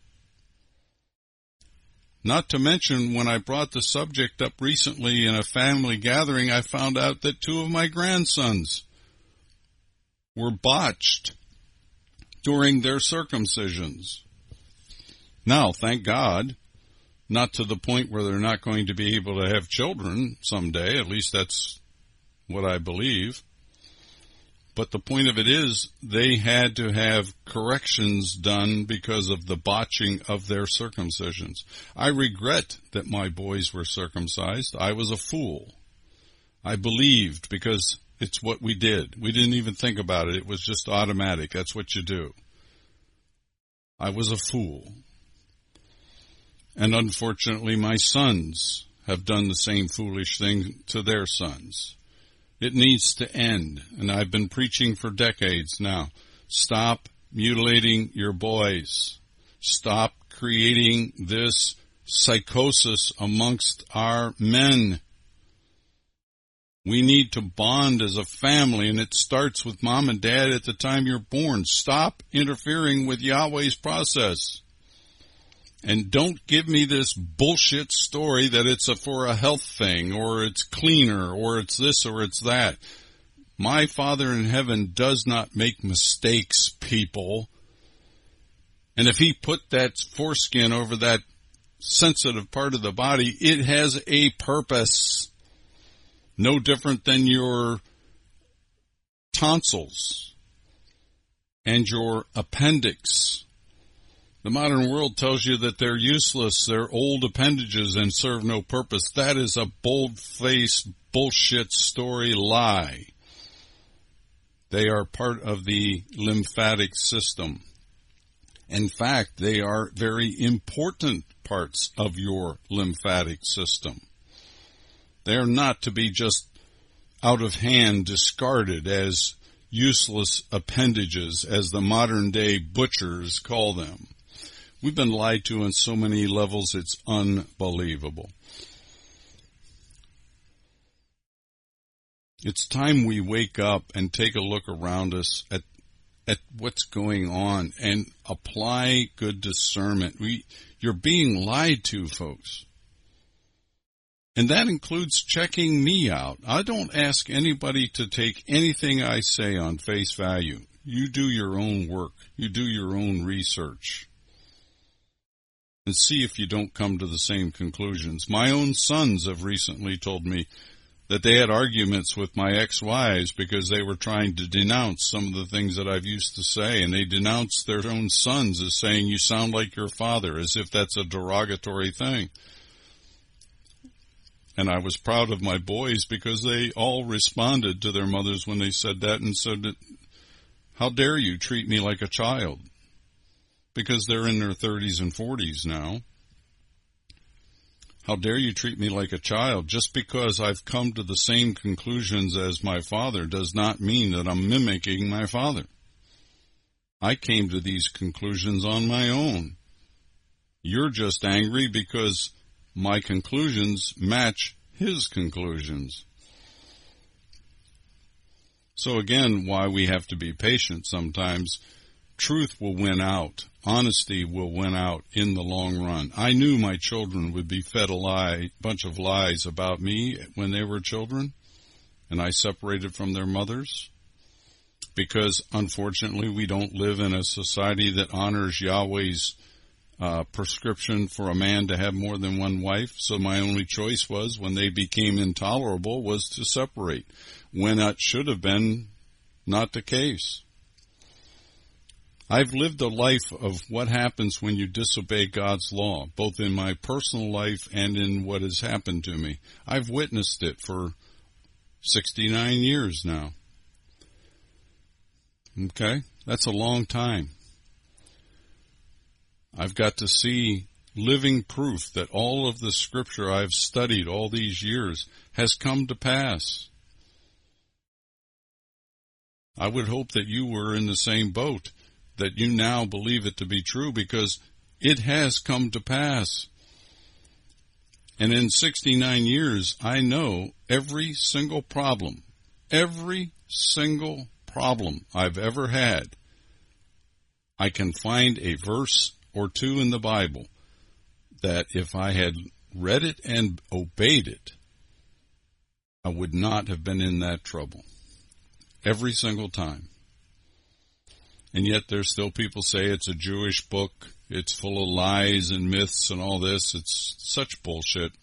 D: Not to mention, when I brought the subject up recently in a family gathering, I found out that 2 of my grandsons were botched during their circumcisions. Now, thank God, not to the point where they're not going to be able to have children someday. At least that's what I believe. But the point of it is they had to have corrections done because of the botching of their circumcisions. I regret that my boys were circumcised. I was a fool. I believed because it's what we did. We didn't even think about it. It was just automatic. That's what you do. I was a fool. And unfortunately, my sons have done the same foolish thing to their sons. It needs to end, and I've been preaching for decades now. Stop mutilating your boys. Stop creating this psychosis amongst our men. We need to bond as a family, and it starts with mom and dad at the time you're born. Stop interfering with Yahweh's process. And don't give me this bullshit story that it's for a health thing, or it's cleaner, or it's this, or it's that. My Father in heaven does not make mistakes, people. And if he put that foreskin over that sensitive part of the body, it has a purpose. No different than your tonsils and your appendix. The modern world tells you that they're useless, they're old appendages and serve no purpose. That is a bold-faced bullshit story lie. They are part of the lymphatic system. In fact, they are very important parts of your lymphatic system. They are not to be just out of hand discarded as useless appendages, as the modern-day butchers call them. We've been lied to on so many levels, it's unbelievable. It's time we wake up and take a look around us at what's going on and apply good discernment. You're being lied to, folks. And that includes checking me out. I don't ask anybody to take anything I say on face value. You do your own work. You do your own research. And see if you don't come to the same conclusions. My own sons have recently told me that they had arguments with my ex-wives because they were trying to denounce some of the things that I've used to say, and they denounced their own sons as saying, you sound like your father, as if that's a derogatory thing. And I was proud of my boys because they all responded to their mothers when they said that and said, how dare you treat me like a child? Because they're in their 30s and 40s now. How dare you treat me like a child? Just because I've come to the same conclusions as my father does not mean that I'm mimicking my father. I came to these conclusions on my own. You're just angry because my conclusions match his conclusions. So again, why we have to be patient sometimes. Truth will win out. Honesty will win out in the long run. I knew my children would be fed a bunch of lies about me when they were children, and I separated from their mothers because, unfortunately, we don't live in a society that honors Yahweh's prescription for a man to have more than one wife. So my only choice was, when they became intolerable, was to separate, when that should have been not the case. I've lived a life of what happens when you disobey God's law, both in my personal life and in what has happened to me. I've witnessed it for 69 years now. Okay? That's a long time. I've got to see living proof that all of the scripture I've studied all these years has come to pass. I would hope that you were in the same boat, that you now believe it to be true, because it has come to pass. And in 69 years, I know every single problem I've ever had. I can find a verse or two in the Bible that if I had read it and obeyed it, I would not have been in that trouble. Every single time. And yet there's still people say it's a Jewish book, it's full of lies and myths and all this. It's such bullshit.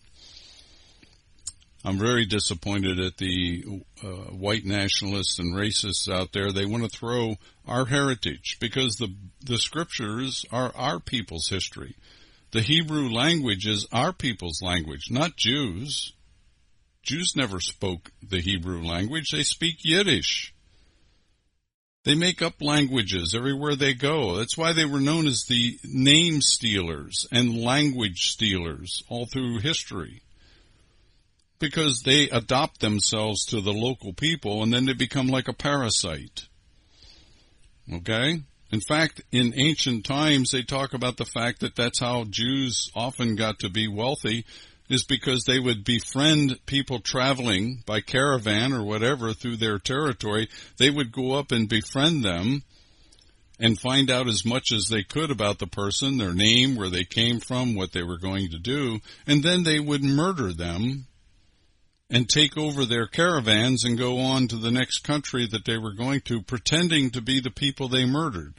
D: I'm very disappointed at the white nationalists and racists out there. They want to throw our heritage, because the scriptures are our people's history. The Hebrew language is our people's language, not Jews. Jews never spoke the Hebrew language. They speak Yiddish. They make up languages everywhere they go. That's why they were known as the name stealers and language stealers all through history. Because they adopt themselves to the local people, and then they become like a parasite. Okay? In fact, in ancient times, they talk about the fact that that's how Jews often got to be wealthy, is because they would befriend people traveling by caravan or whatever through their territory. They would go up and befriend them and find out as much as they could about the person, their name, where they came from, what they were going to do, and then they would murder them and take over their caravans and go on to the next country that they were going to, pretending to be the people they murdered.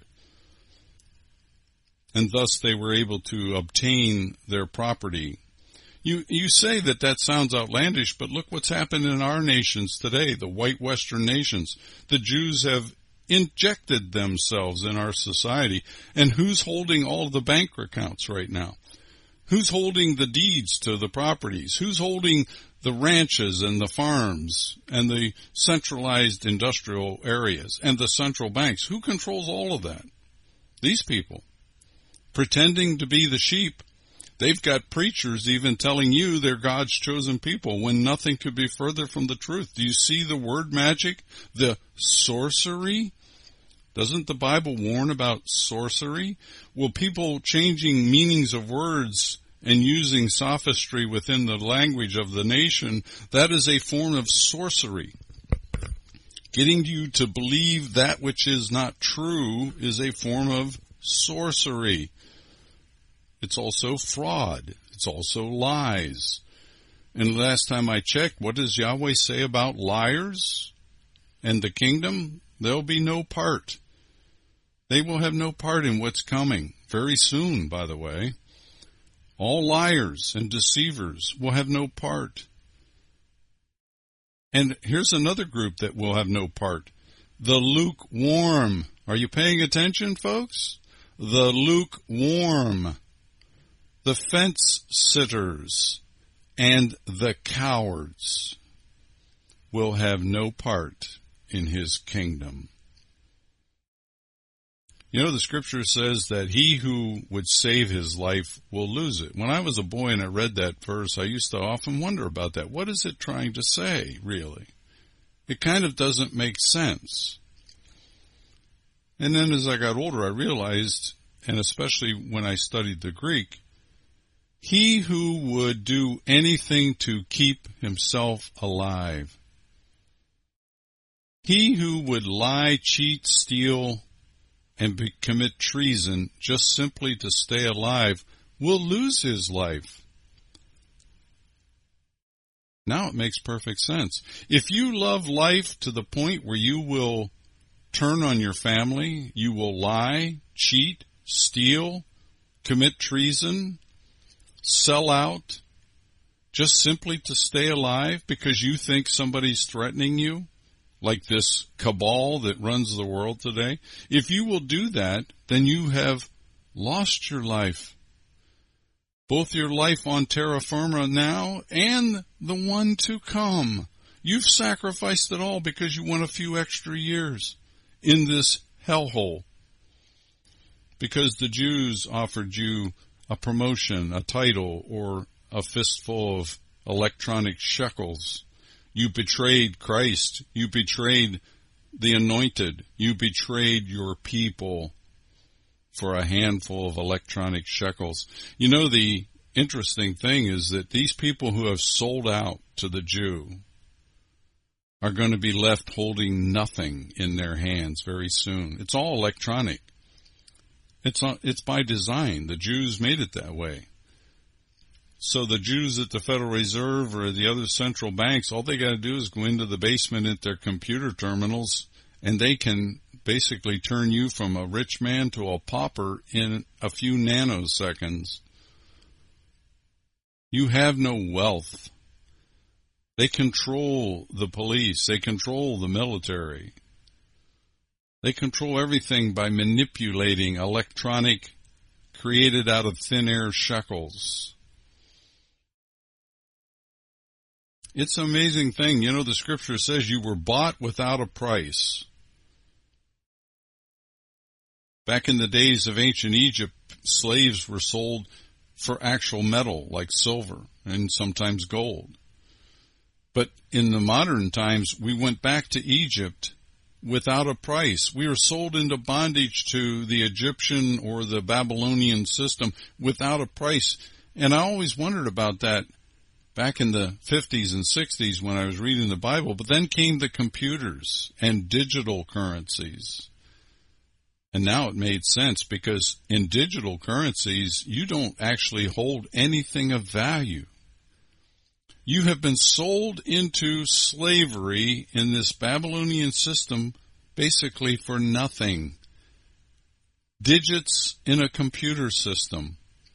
D: And thus they were able to obtain their property. You say that sounds outlandish, but look what's happened in our nations today, the white Western nations. The Jews have injected themselves in our society. And who's holding all of the bank accounts right now? Who's holding the deeds to the properties? Who's holding the ranches and the farms and the centralized industrial areas and the central banks? Who controls all of that? These people. Pretending to be the sheep. They've got preachers even telling you they're God's chosen people when nothing could be further from the truth. Do you see the word magic? The sorcery? Doesn't the Bible warn about sorcery? Well, people changing meanings of words and using sophistry within the language of the nation, that is a form of sorcery. Getting you to believe that which is not true is a form of sorcery. It's also fraud. It's also lies. And last time I checked, what does Yahweh say about liars and the kingdom? There'll be no part. They will have no part in what's coming very soon, by the way. All liars and deceivers will have no part. And here's another group that will have no part. The lukewarm. Are you paying attention, folks? The lukewarm. The fence sitters and the cowards will have no part in his kingdom. You know, the scripture says that he who would save his life will lose it. When I was a boy and I read that verse, I used to often wonder about that. What is it trying to say, really? It kind of doesn't make sense. And then as I got older, I realized, and especially when I studied the Greek, he who would do anything to keep himself alive, he who would lie, cheat, steal, and commit treason just simply to stay alive will lose his life. Now it makes perfect sense. If you love life to the point where you will turn on your family, you will lie, cheat, steal, commit treason, sell out, just simply to stay alive because you think somebody's threatening you, like this cabal that runs the world today, if you will do that, then you have lost your life. Both your life on terra firma now and the one to come. You've sacrificed it all because you want a few extra years in this hellhole. Because the Jews offered you a promotion, a title, or a fistful of electronic shekels. You betrayed Christ. You betrayed the anointed. You betrayed your people for a handful of electronic shekels. You know, the interesting thing is that these people who have sold out to the Jew are going to be left holding nothing in their hands very soon. It's all electronic. It's by design. The Jews made it that way. So the Jews at the Federal Reserve or the other central banks, all they got to do is go into the basement at their computer terminals, and they can basically turn you from a rich man to a pauper in a few nanoseconds. You have no wealth. They control the police. They control the military. They control everything by manipulating electronic, created out of thin air shekels. It's an amazing thing. You know, the scripture says you were bought without a price. Back in the days of ancient Egypt, slaves were sold for actual metal, like silver and sometimes gold. But in the modern times, we went back to Egypt without a price. We were sold into bondage to the Egyptian or the Babylonian system without a price. And I always wondered about that back in the 50s and 60s when I was reading the Bible. But then came the computers and digital currencies. And now it made sense because in digital currencies, you don't actually hold anything of value. You have been sold into slavery in this Babylonian system basically for nothing. Digits in a computer system.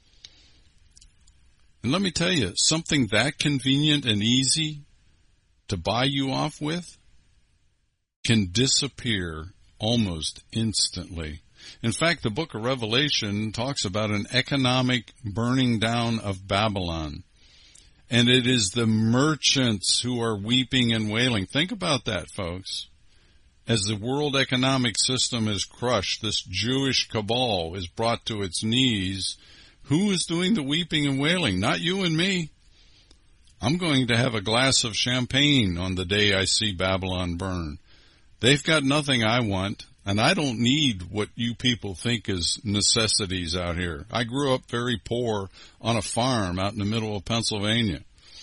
D: And let me tell you, something that convenient and easy to buy you off with can disappear almost instantly. In fact, the book of Revelation talks about an economic burning down of Babylon. And it is the merchants who are weeping and wailing. Think about that, folks. As the world economic system is crushed, this Jewish cabal is brought to its knees. Who is doing the weeping and wailing? Not you and me. I'm going to have a glass of champagne on the day I see Babylon burn. They've got nothing I want, and I don't need what you people think is necessities out here. I grew up very poor on a farm out in the middle of Pennsylvania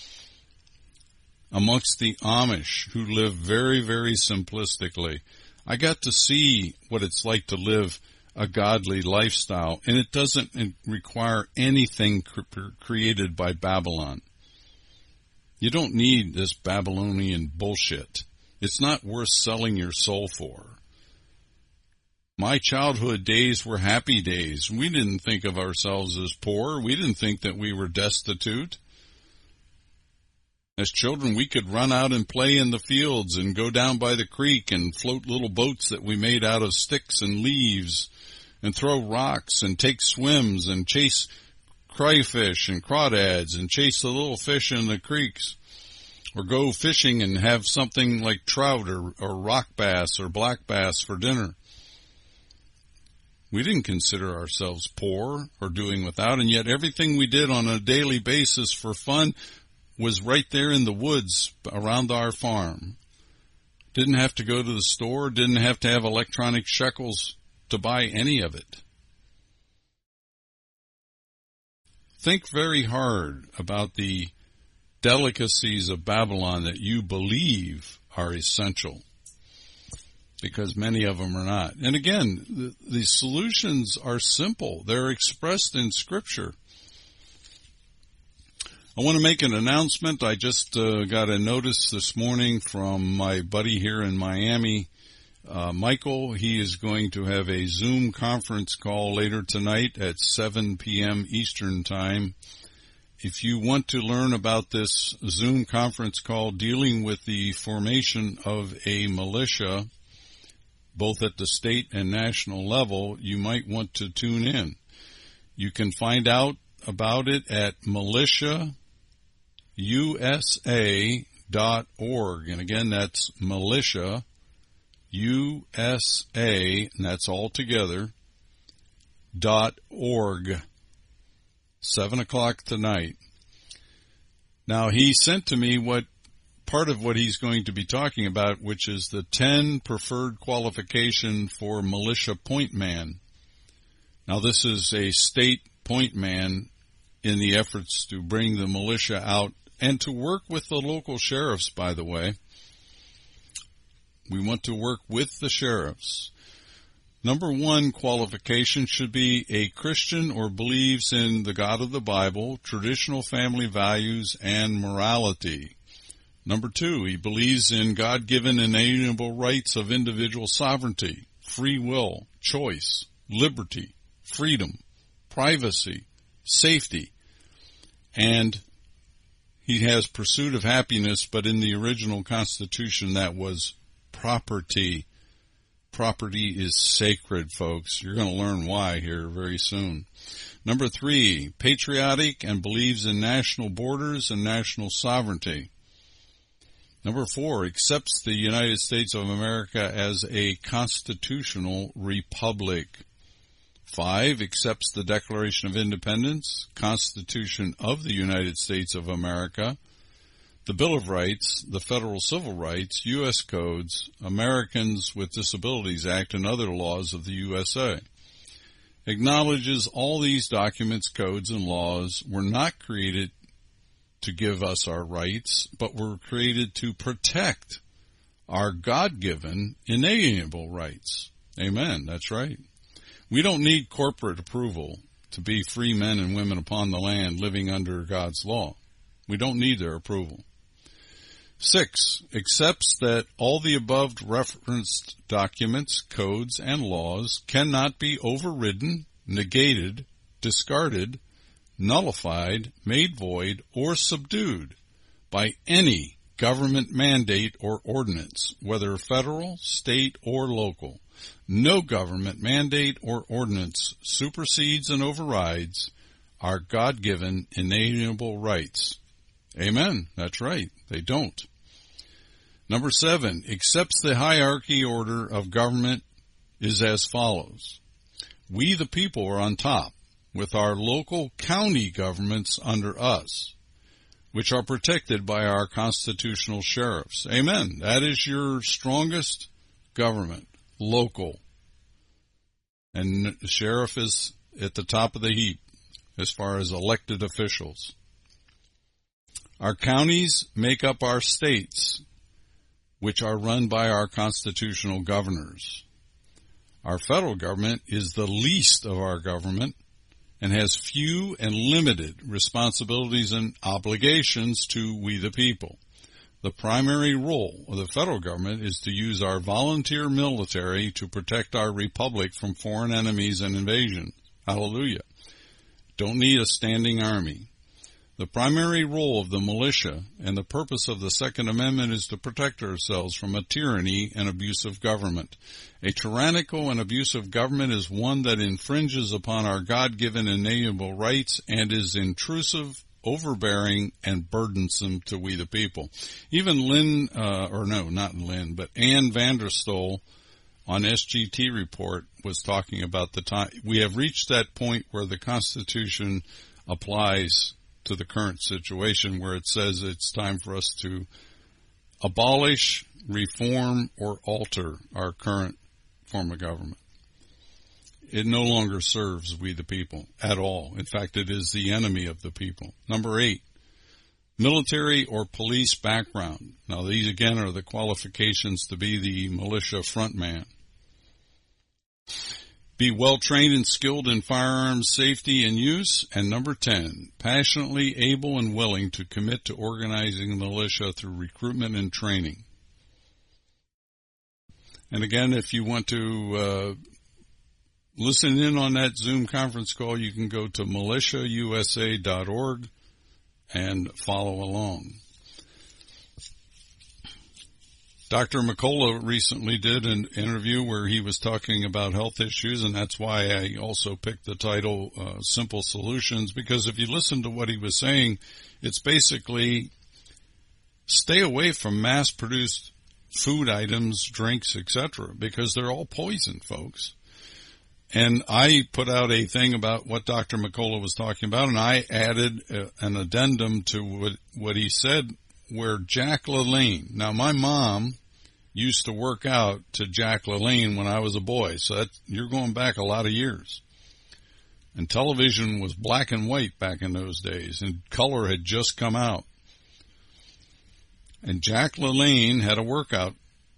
D: amongst the Amish who live very, very simplistically. I got to see what it's like to live a godly lifestyle, and it doesn't require anything created by Babylon. You don't need this Babylonian bullshit. It's not worth selling your soul for. My childhood days were happy days. We didn't think of ourselves as poor. We didn't think that we were destitute. As children, we could run out and play in the fields and go down by the creek and float little boats that we made out of sticks and leaves and throw rocks and take swims and chase crayfish and crawdads and chase the little fish in the creeks, or go fishing and have something like trout or rock bass or black bass for dinner. We didn't consider ourselves poor or doing without, and yet everything we did on a daily basis for fun was right there in the woods around our farm. Didn't have to go to the store, didn't have to have electronic shekels to buy any of it. Think very hard about the delicacies of Babylon that you believe are essential, because many of them are not. And again, the solutions are simple. They're expressed in Scripture. I want to make an announcement. I just got a notice this morning from my buddy here in Miami, Michael. He is going to have a Zoom conference call later tonight at 7 p.m. Eastern Time. If you want to learn about this Zoom conference call dealing with the formation of a militia, both at the state and national level, you might want to tune in. You can find out about it at militiausa.org. And again, that's militia, USA, and that's all together, .org. 7 o'clock tonight. Now, he sent to me part of what he's going to be talking about, which is the 10 preferred qualification for militia point man. Now, this is a state point man in the efforts to bring the militia out and to work with the local sheriffs, by the way. We want to work with the sheriffs. Number 1 qualification should be a Christian or believes in the God of the Bible, traditional family values, and morality. Number 2, he believes in God-given inalienable rights of individual sovereignty, free will, choice, liberty, freedom, privacy, safety, and he has pursuit of happiness, but in the original Constitution that was property. Property is sacred, folks. You're going to learn why here very soon. Number 3, patriotic and believes in national borders and national sovereignty. Number 4, accepts the United States of America as a constitutional republic. 5, accepts the Declaration of Independence, Constitution of the United States of America, the Bill of Rights, the Federal Civil Rights, U.S. Codes, Americans with Disabilities Act, and other laws of the USA. Acknowledges all these documents, codes, and laws were not created to give us our rights, but were created to protect our God-given, inalienable rights. Amen. That's right. We don't need corporate approval to be free men and women upon the land living under God's law. We don't need their approval. 6, accepts that all the above referenced documents, codes, and laws cannot be overridden, negated, discarded, nullified, made void, or subdued by any government mandate or ordinance, whether federal, state, or local. No government mandate or ordinance supersedes and overrides our God-given inalienable rights. Amen. That's right. They don't. Number 7, accepts the hierarchy order of government is as follows. We, the people, are on top, with our local county governments under us, which are protected by our constitutional sheriffs. Amen. That is your strongest government, local. And the sheriff is at the top of the heap as far as elected officials. Our counties make up our states, which are run by our constitutional governors. Our federal government is the least of our government and has few and limited responsibilities and obligations to we the people. The primary role of the federal government is to use our volunteer military to protect our republic from foreign enemies and invasion. Hallelujah. Don't need a standing army. The primary role of the militia and the purpose of the Second Amendment is to protect ourselves from a tyranny and abusive government. A tyrannical and abusive government is one that infringes upon our God-given inalienable rights and is intrusive, overbearing, and burdensome to we the people. Even Ann Vanderstol on SGT Report was talking about the time. We have reached that point where the Constitution applies to the current situation, where it says it's time for us to abolish, reform, or alter our current form of government. It no longer serves we the people at all. In fact, it is the enemy of the people. Number 8, military or police background. Now, these again are the qualifications to be the militia frontman. Be well trained and skilled in firearms safety and use. And number 10, passionately able and willing to commit to organizing the militia through recruitment and training. And again, if you want to listen in on that Zoom conference call, you can go to militiausa.org and follow along. Dr. McCullough recently did an interview where he was talking about health issues, and that's why I also picked the title Simple Solutions, because if you listen to what he was saying, it's basically stay away from mass-produced food items, drinks, etc., because they're all poison, folks. And I put out a thing about what Dr. McCullough was talking about, and I added an addendum to what he said, where Jack LaLanne. Now, my mom used to work out to Jack LaLanne when I was a boy, so you're going back a lot of years. And television was black and white back in those days, and color had just come out. And Jack LaLanne had a workout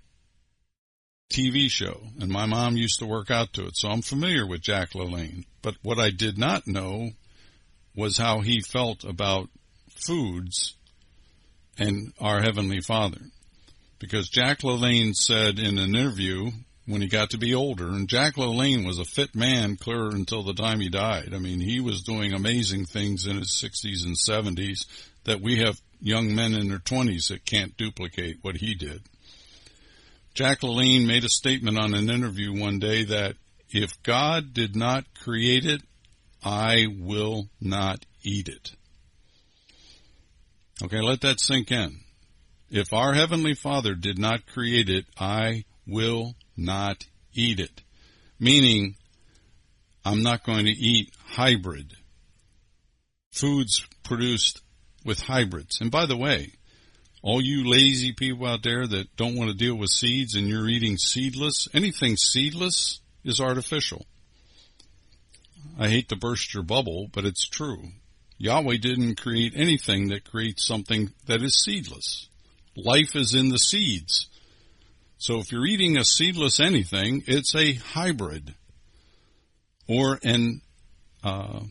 D: TV show, and my mom used to work out to it, so I'm familiar with Jack LaLanne. But what I did not know was how he felt about foods and our Heavenly Father. Because Jack LaLanne said in an interview when he got to be older, and Jack LaLanne was a fit man clear until the time he died. I mean, he was doing amazing things in his 60s and 70s that we have young men in their 20s that can't duplicate what he did. Jack LaLanne made a statement on an interview one day that if God did not create it, I will not eat it. Okay, let that sink in. If our Heavenly Father did not create it, I will not eat it. Meaning, I'm not going to eat hybrid foods produced with hybrids. And by the way, all you lazy people out there that don't want to deal with seeds and you're eating seedless, anything seedless is artificial. I hate to burst your bubble, but it's true. Yahweh didn't create anything that creates something that is seedless. Life is in the seeds. So if you're eating a seedless anything, it's a hybrid or an, I'm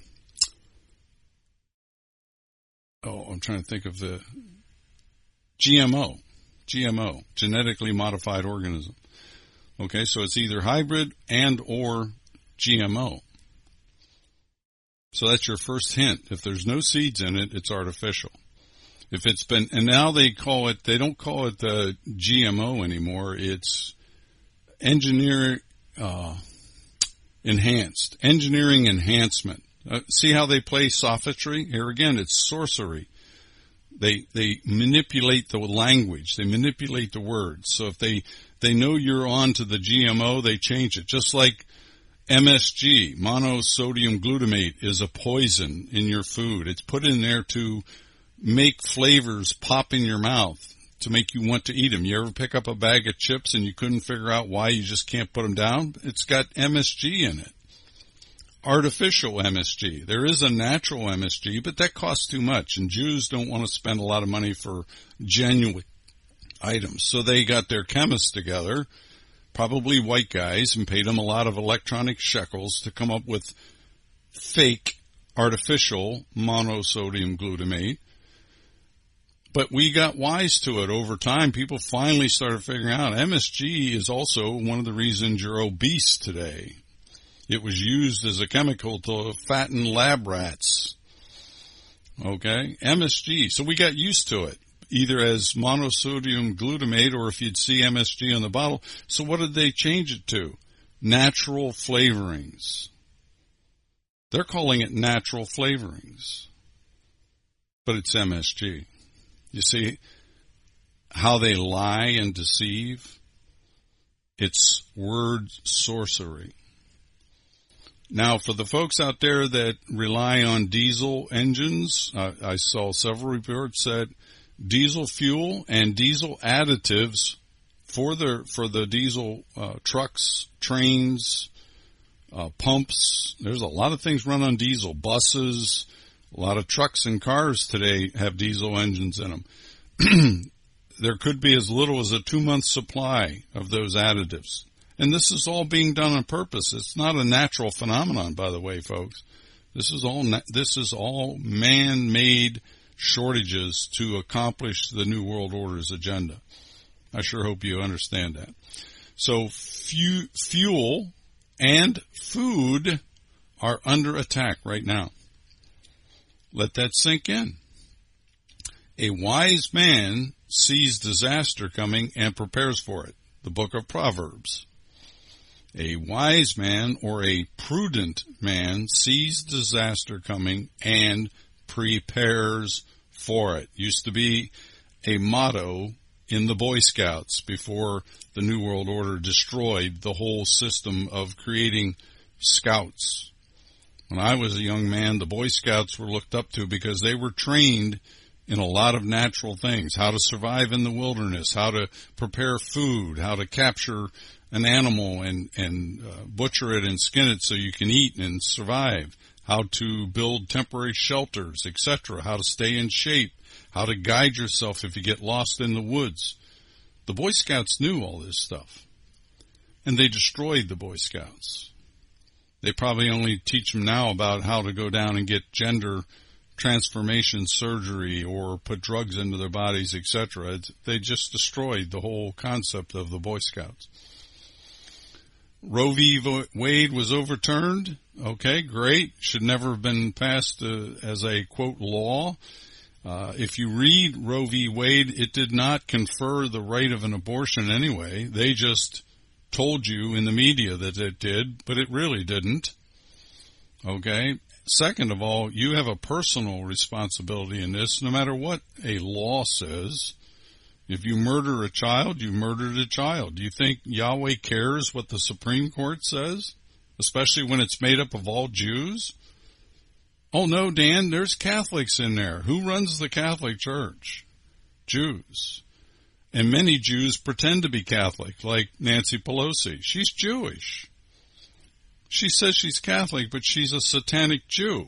D: trying to think of the GMO, genetically modified organism. Okay, so it's either hybrid and or GMO. So that's your first hint. If there's no seeds in it, it's artificial. If it's been, and now they don't call it the GMO anymore. It's engineering enhancement. See how they play sophistry? Here again, it's sorcery. They manipulate the language. They manipulate the words. So if they know you're on to the GMO, they change it. Just like MSG, monosodium glutamate, is a poison in your food. It's put in there to make flavors pop in your mouth, to make you want to eat them. You ever pick up a bag of chips and you couldn't figure out why you just can't put them down? It's got MSG in it. Artificial MSG. There is a natural MSG, but that costs too much, and Jews don't want to spend a lot of money for genuine items. So they got their chemists together, probably white guys, and paid them a lot of electronic shekels to come up with fake artificial monosodium glutamate. But we got wise to it over time. People finally started figuring out MSG is also one of the reasons you're obese today. It was used as a chemical to fatten lab rats. Okay? MSG. So we got used to it, either as monosodium glutamate or if you'd see MSG on the bottle. So what did they change it to? Natural flavorings. They're calling it natural flavorings. But it's MSG. You see how they lie and deceive? It's word sorcery. Now, for the folks out there that rely on diesel engines, I saw several reports that diesel fuel and diesel additives for the diesel trucks, trains, pumps. There's a lot of things run on diesel. Buses, a lot of trucks and cars today have diesel engines in them. There could be as little as a 2-month supply of those additives. And this is all being done on purpose. It's not a natural phenomenon, by the way, folks. This is all man-made shortages to accomplish the New World Order's agenda. I sure hope you understand that. So fuel and food are under attack right now. Let that sink in. A wise man sees disaster coming and prepares for it. The book of Proverbs. A wise man or a prudent man sees disaster coming and prepares for it. Used to be a motto in the Boy Scouts before the New World Order destroyed the whole system of creating scouts. When I was a young man, the Boy Scouts were looked up to because they were trained in a lot of natural things, how to survive in the wilderness, how to prepare food, how to capture an animal and butcher it and skin it so you can eat and survive, how to build temporary shelters, etc., how to stay in shape, how to guide yourself if you get lost in the woods. The Boy Scouts knew all this stuff, and they destroyed the Boy Scouts. They probably only teach them now about how to go down and get gender transformation surgery or put drugs into their bodies, etc. They just destroyed the whole concept of the Boy Scouts. Roe v. Wade was overturned. Okay, great. Should never have been passed as a, quote, law. If you read Roe v. Wade, it did not confer the right of an abortion anyway. They just told you in the media that it did, but it really didn't. Okay? Second of all, you have a personal responsibility in this, no matter what a law says. If you murder a child, you murdered a child. Do you think Yahweh cares what the Supreme Court says? Especially when it's made up of all Jews? Oh no, Dan, there's Catholics in there. Who runs the Catholic Church? Jews. And many Jews pretend to be Catholic, like Nancy Pelosi. She's Jewish. She says she's Catholic, but she's a satanic Jew.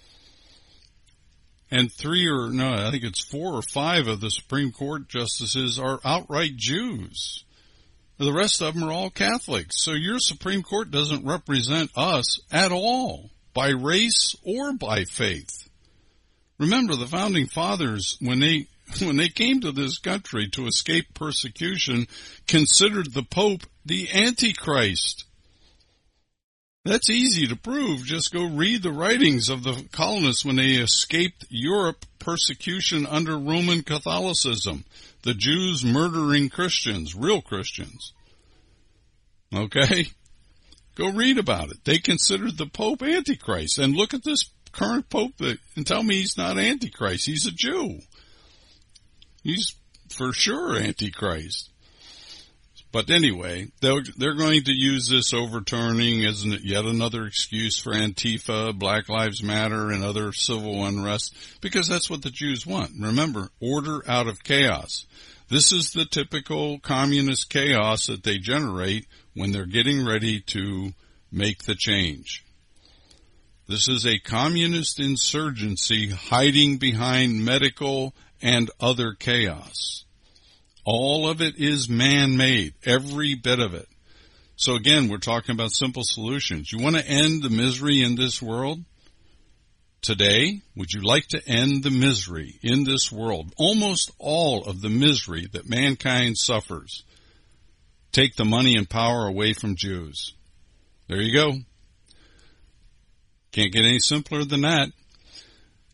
D: And 4 or 5 of the Supreme Court justices are outright Jews. The rest of them are all Catholics. So your Supreme Court doesn't represent us at all, by race or by faith. Remember, the Founding Fathers, when they came to this country to escape persecution, considered the Pope the Antichrist. That's easy to prove. Just go read the writings of the colonists when they escaped Europe persecution under Roman Catholicism. The Jews murdering Christians, real Christians. Okay? Go read about it. They considered the Pope Antichrist. And look at this current Pope and tell me he's not Antichrist. He's a Jew. He's for sure Antichrist. But anyway, they're going to use this overturning as yet another excuse for Antifa, Black Lives Matter, and other civil unrest, because that's what the Jews want. Remember, order out of chaos. This is the typical communist chaos that they generate when they're getting ready to make the change. This is a communist insurgency hiding behind medical and other chaos. All of it is man-made, every bit of it. So again, we're talking about simple solutions. You want to end the misery in this world? Today, would you like to end the misery in this world? Almost all of the misery that mankind suffers. Take the money and power away from Jews. There you go. Can't get any simpler than that.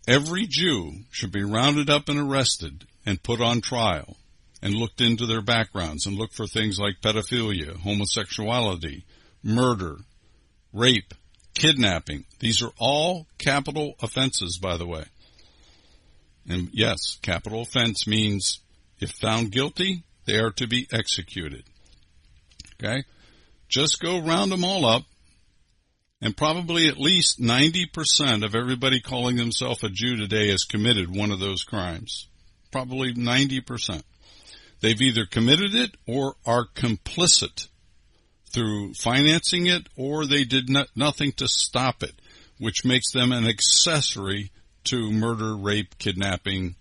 D: Every Jew should be rounded up and arrested and put on trial and looked into their backgrounds and look for things like pedophilia, homosexuality, murder, rape, kidnapping. These are all capital offenses, by the way. And yes, capital offense means if found guilty, they are to be executed. Okay? Just go round them all up, and probably at least 90% of everybody calling themselves a Jew today has committed one of those crimes. Probably 90%. They've either committed it or are complicit through financing it, or they did nothing to stop it, which makes them an accessory to murder, rape, kidnapping,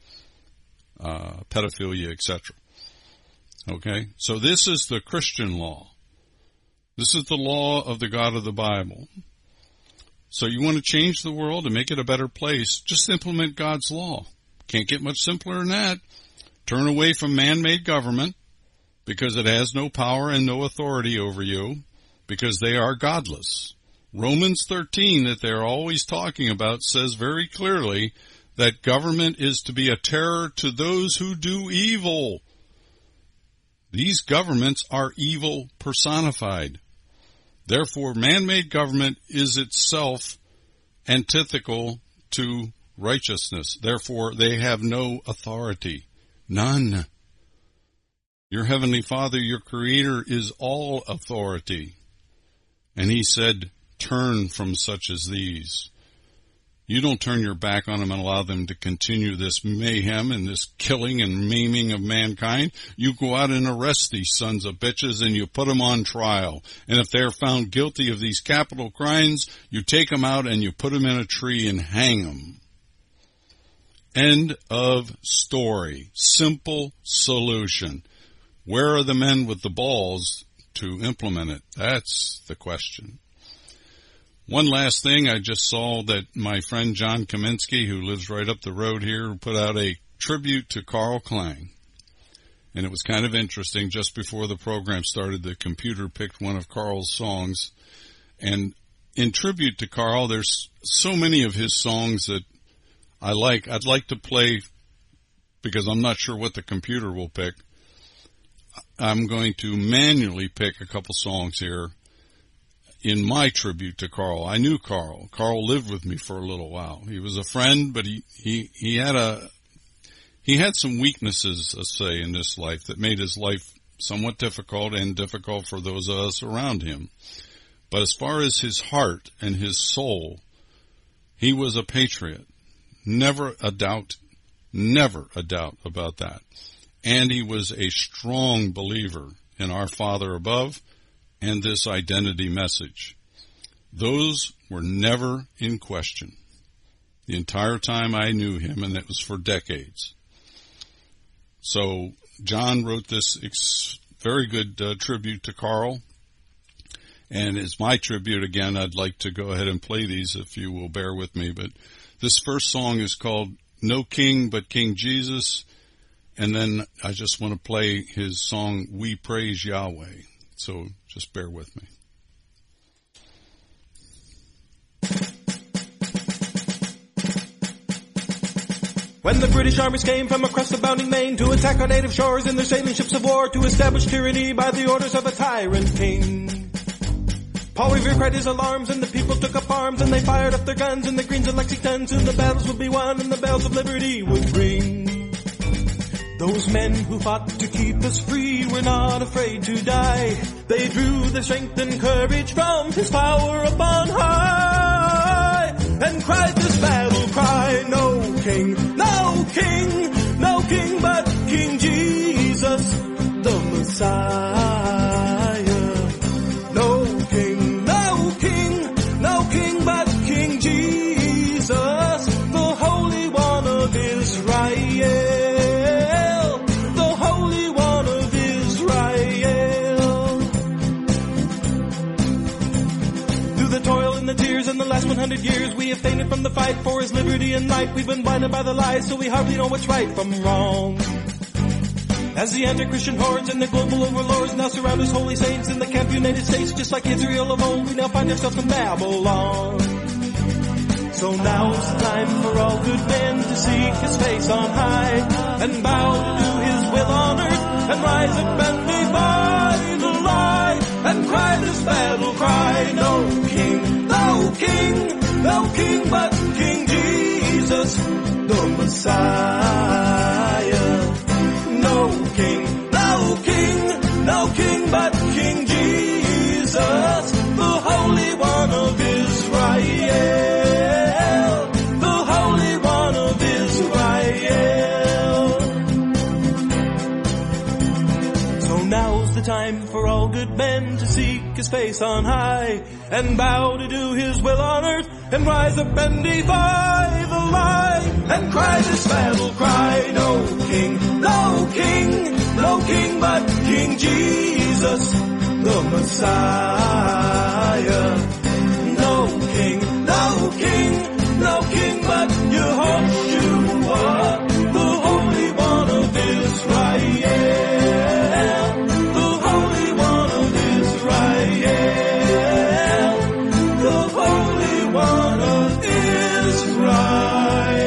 D: pedophilia, etc. Okay? So this is the Christian law. This is the law of the God of the Bible. So you want to change the world and make it a better place, just implement God's law. Can't get much simpler than that. Turn away from man-made government because it has no power and no authority over you because they are godless. Romans 13 that they're always talking about says very clearly that government is to be a terror to those who do evil. These governments are evil personified. Therefore, man-made government is itself antithetical to righteousness. Therefore, they have no authority. None. Your heavenly Father, your Creator, is all authority. And He said, turn from such as these. You don't turn your back on them and allow them to continue this mayhem and this killing and maiming of mankind. You go out and arrest these sons of bitches and you put them on trial. And if they're found guilty of these capital crimes, you take them out and you put them in a tree and hang them. End of story. Simple solution. Where are the men with the balls to implement it? That's the question. One last thing, I just saw that my friend John Kaminsky, who lives right up the road here, put out a tribute to Carl Klang. And it was kind of interesting. Just before the program started, the computer picked one of Carl's songs. And in tribute to Carl, there's so many of his songs that I like. I'd like to play, because I'm not sure what the computer will pick. I'm going to manually pick a couple songs here in my tribute to Carl. I knew Carl. Carl lived with me for a little while. He was a friend, but he had some weaknesses, let's say, in this life that made his life somewhat difficult and difficult for those of us around him. But as far as his heart and his soul, he was a patriot. Never a doubt about that. And he was a strong believer in our Father above and this identity message. Those were never in question the entire time I knew him, and it was for decades. So John wrote this very good tribute to Carl, and as my tribute again, I'd like to go ahead and play these if you will bear with me. But this first song is called No King But King Jesus, and then I just want to play his song We Praise Yahweh. So just bear with me.
E: When the British armies came from across the bounding main to attack our native shores in their sailing ships of war to establish tyranny by the orders of a tyrant king, Paul Revere cried his alarms and the people took up arms and they fired up their guns and the Greens of Lexington. Soon the battles would be won and the bells of liberty would ring. Those men who fought to keep us free were not afraid to die. They drew their strength and courage from His power upon high and cried this battle cry, no king, no king, no king but King Jesus, the Messiah. No king, no king, no king but King Jesus, the Holy One of Israel. In the last 100 years we have fainted from the fight for His liberty and light. We've been blinded by the lies, so we hardly know what's right from wrong. As the anti-Christian hordes and the global overlords now surround His holy saints in the camp United States, just like Israel of old, we now find ourselves in Babylon. So now's the time for all good men to seek his face on high and bow to do his will on earth and rise up and defy the lie and cry this battle cry. No king, no king, no king but King Jesus, the Messiah. No king, no king, no king but King Jesus, the Holy One of Israel, the Holy One of Israel. So now's the time for all good men to seek his face on high and bow to do his will on earth and rise up and defy the lie and cry this battle cry. No king, no king, no king but King Jesus, the Messiah. No king, no king, no king but Yehoshua, the Holy One of Israel, the Holy One of Israel, the Holy One of Israel.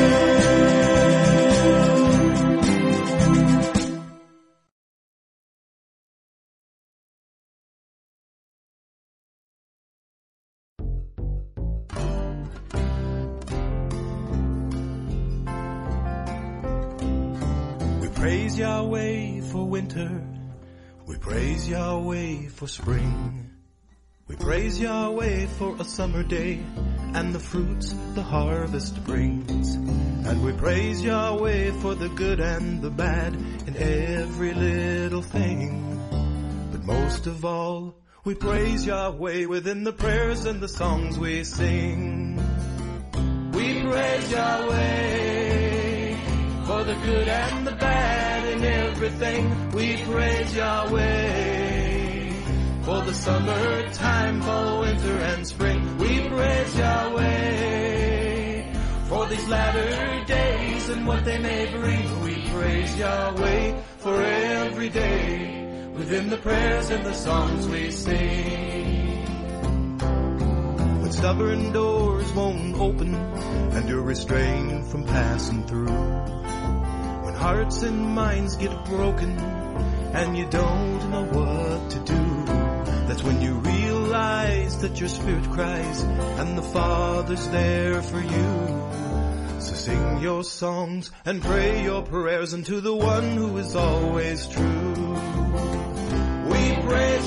E: Praise Yahweh for winter, we praise Yahweh for spring. We praise Yahweh for a summer day and the fruits the harvest brings. And we praise Yahweh for the good and the bad in every little thing. But most of all, we praise Yahweh within the prayers and the songs we sing. We praise Yahweh for the good and the bad in everything. We praise Yahweh for the summertime, fall, winter, and spring. We praise Yahweh for these latter days and what they may bring. We praise Yahweh for every day within the prayers and the songs we sing. When stubborn doors won't open and you're restrained from passing through, hearts and minds get broken and you don't know what to do, that's when you realize that your spirit cries and the Father's there for you. So sing your songs and pray your prayers unto the one who is always true. We praise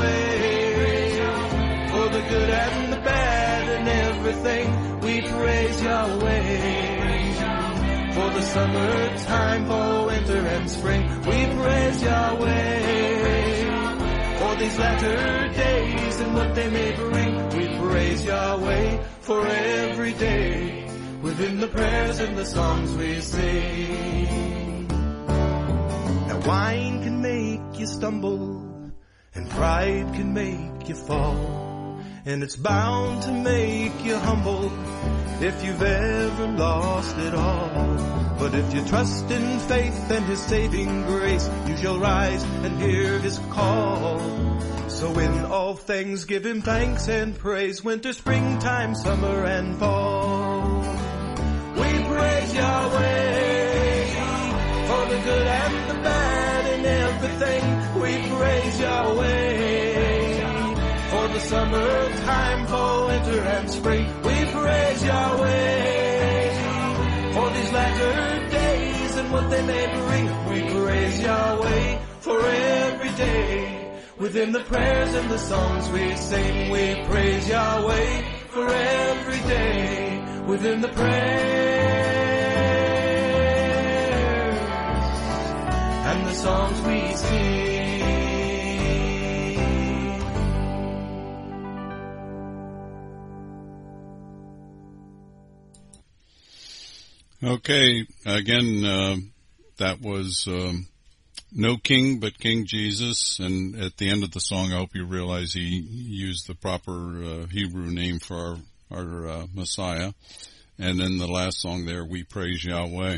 E: Yahweh for the good and the bad and everything. We praise Yahweh for the summertime, fall, winter, and spring. We praise Yahweh for these latter days and what they may bring. We praise Yahweh for every day within the prayers and the songs we sing. Now wine can make you stumble and pride can make you fall, and it's bound to make you humble if you've ever lost it all. But if you trust in faith and His saving grace, you shall rise and hear His call. So in all things give Him thanks and praise, winter, springtime, summer, and fall. We praise Yahweh for the good and the bad in everything. We praise Yahweh for the summertime, fall, winter, and spring. We praise Yahweh for these latter days and what they may bring. We praise Yahweh for every day within the prayers and the songs we sing. We praise Yahweh for every day within the prayers and the songs we sing.
D: Okay, again, that was No King but King Jesus, and at the end of the song I hope you realize he used the proper Hebrew name for our Messiah. And then the last song there, We Praise Yahweh.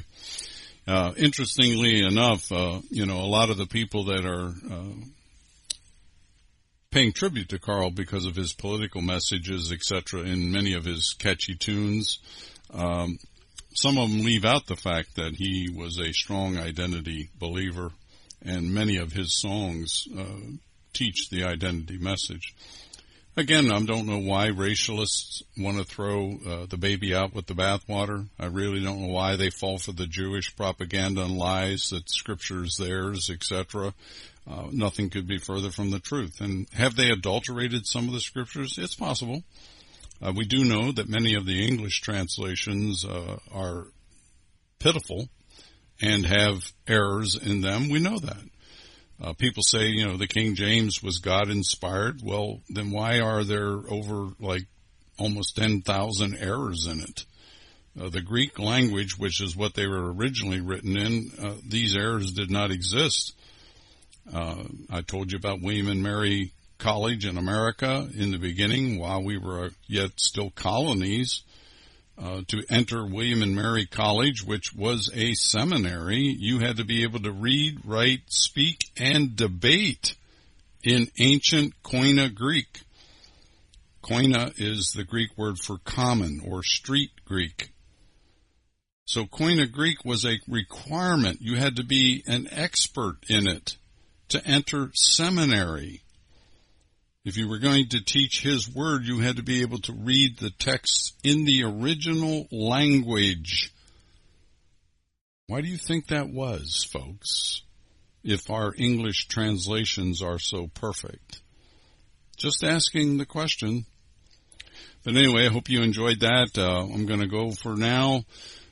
D: Interestingly enough, a lot of the people that are paying tribute to Carl because of his political messages, etc., in many of his catchy tunes. Some of them leave out the fact that he was a strong identity believer, and many of his songs teach the identity message. Again, I don't know why racialists want to throw the baby out with the bathwater. I really don't know why they fall for the Jewish propaganda and lies that Scripture is theirs, etc. Nothing could be further from the truth. And have they adulterated some of the Scriptures? It's possible. We do know that many of the English translations are pitiful and have errors in them. We know that. People say, the King James was God-inspired. Well, then why are there over, almost 10,000 errors in it? The Greek language, which is what they were originally written in, these errors did not exist. I told you about William and Mary College in America in the beginning, while we were yet still colonies. To enter William and Mary College, which was a seminary, you had to be able to read, write, speak, and debate in ancient Koine Greek. Koine is the Greek word for common or street Greek. So Koine Greek was a requirement. You had to be an expert in it to enter seminary. If you were going to teach His Word, you had to be able to read the texts in the original language. Why do you think that was, folks, if our English translations are so perfect? Just asking the question. But anyway, I hope you enjoyed that. I'm going to go for now.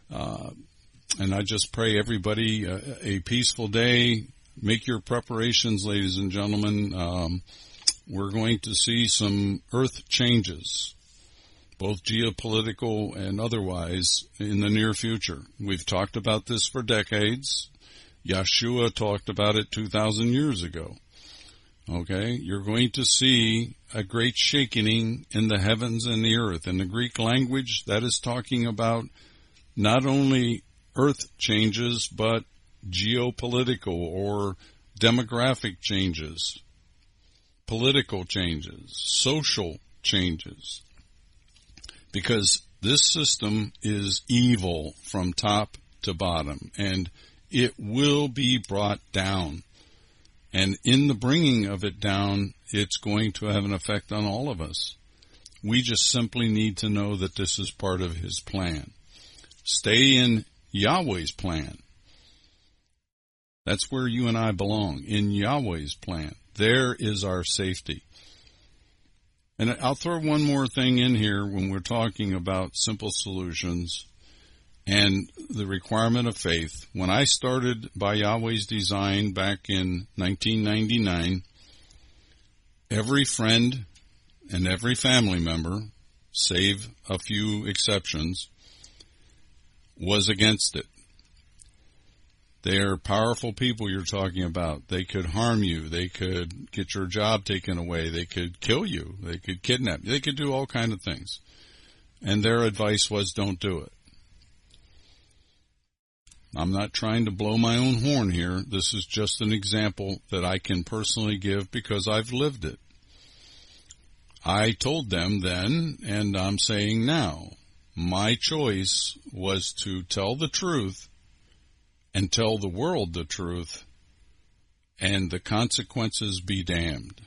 D: And I just pray everybody a peaceful day. Make your preparations, ladies and gentlemen. We're going to see some earth changes, both geopolitical and otherwise, in the near future. We've talked about this for decades. Yeshua talked about it 2,000 years ago. Okay? You're going to see a great shaking in the heavens and the earth. In the Greek language, that is talking about not only earth changes, but geopolitical or demographic changes, political changes, social changes, because this system is evil from top to bottom, and it will be brought down. And in the bringing of it down, it's going to have an effect on all of us. We just simply need to know that this is part of His plan. Stay in Yahweh's plan. That's where you and I belong, in Yahweh's plan. There is our safety. And I'll throw one more thing in here when we're talking about simple solutions and the requirement of faith. When I started by Yahweh's Design back in 1999, every friend and every family member, save a few exceptions, was against it. They're powerful people you're talking about. They could harm you. They could get your job taken away. They could kill you. They could kidnap you. They could do all kinds of things. And their advice was, don't do it. I'm not trying to blow my own horn here. This is just an example that I can personally give because I've lived it. I told them then, and I'm saying now, my choice was to tell the truth and tell the world the truth, and the consequences be damned.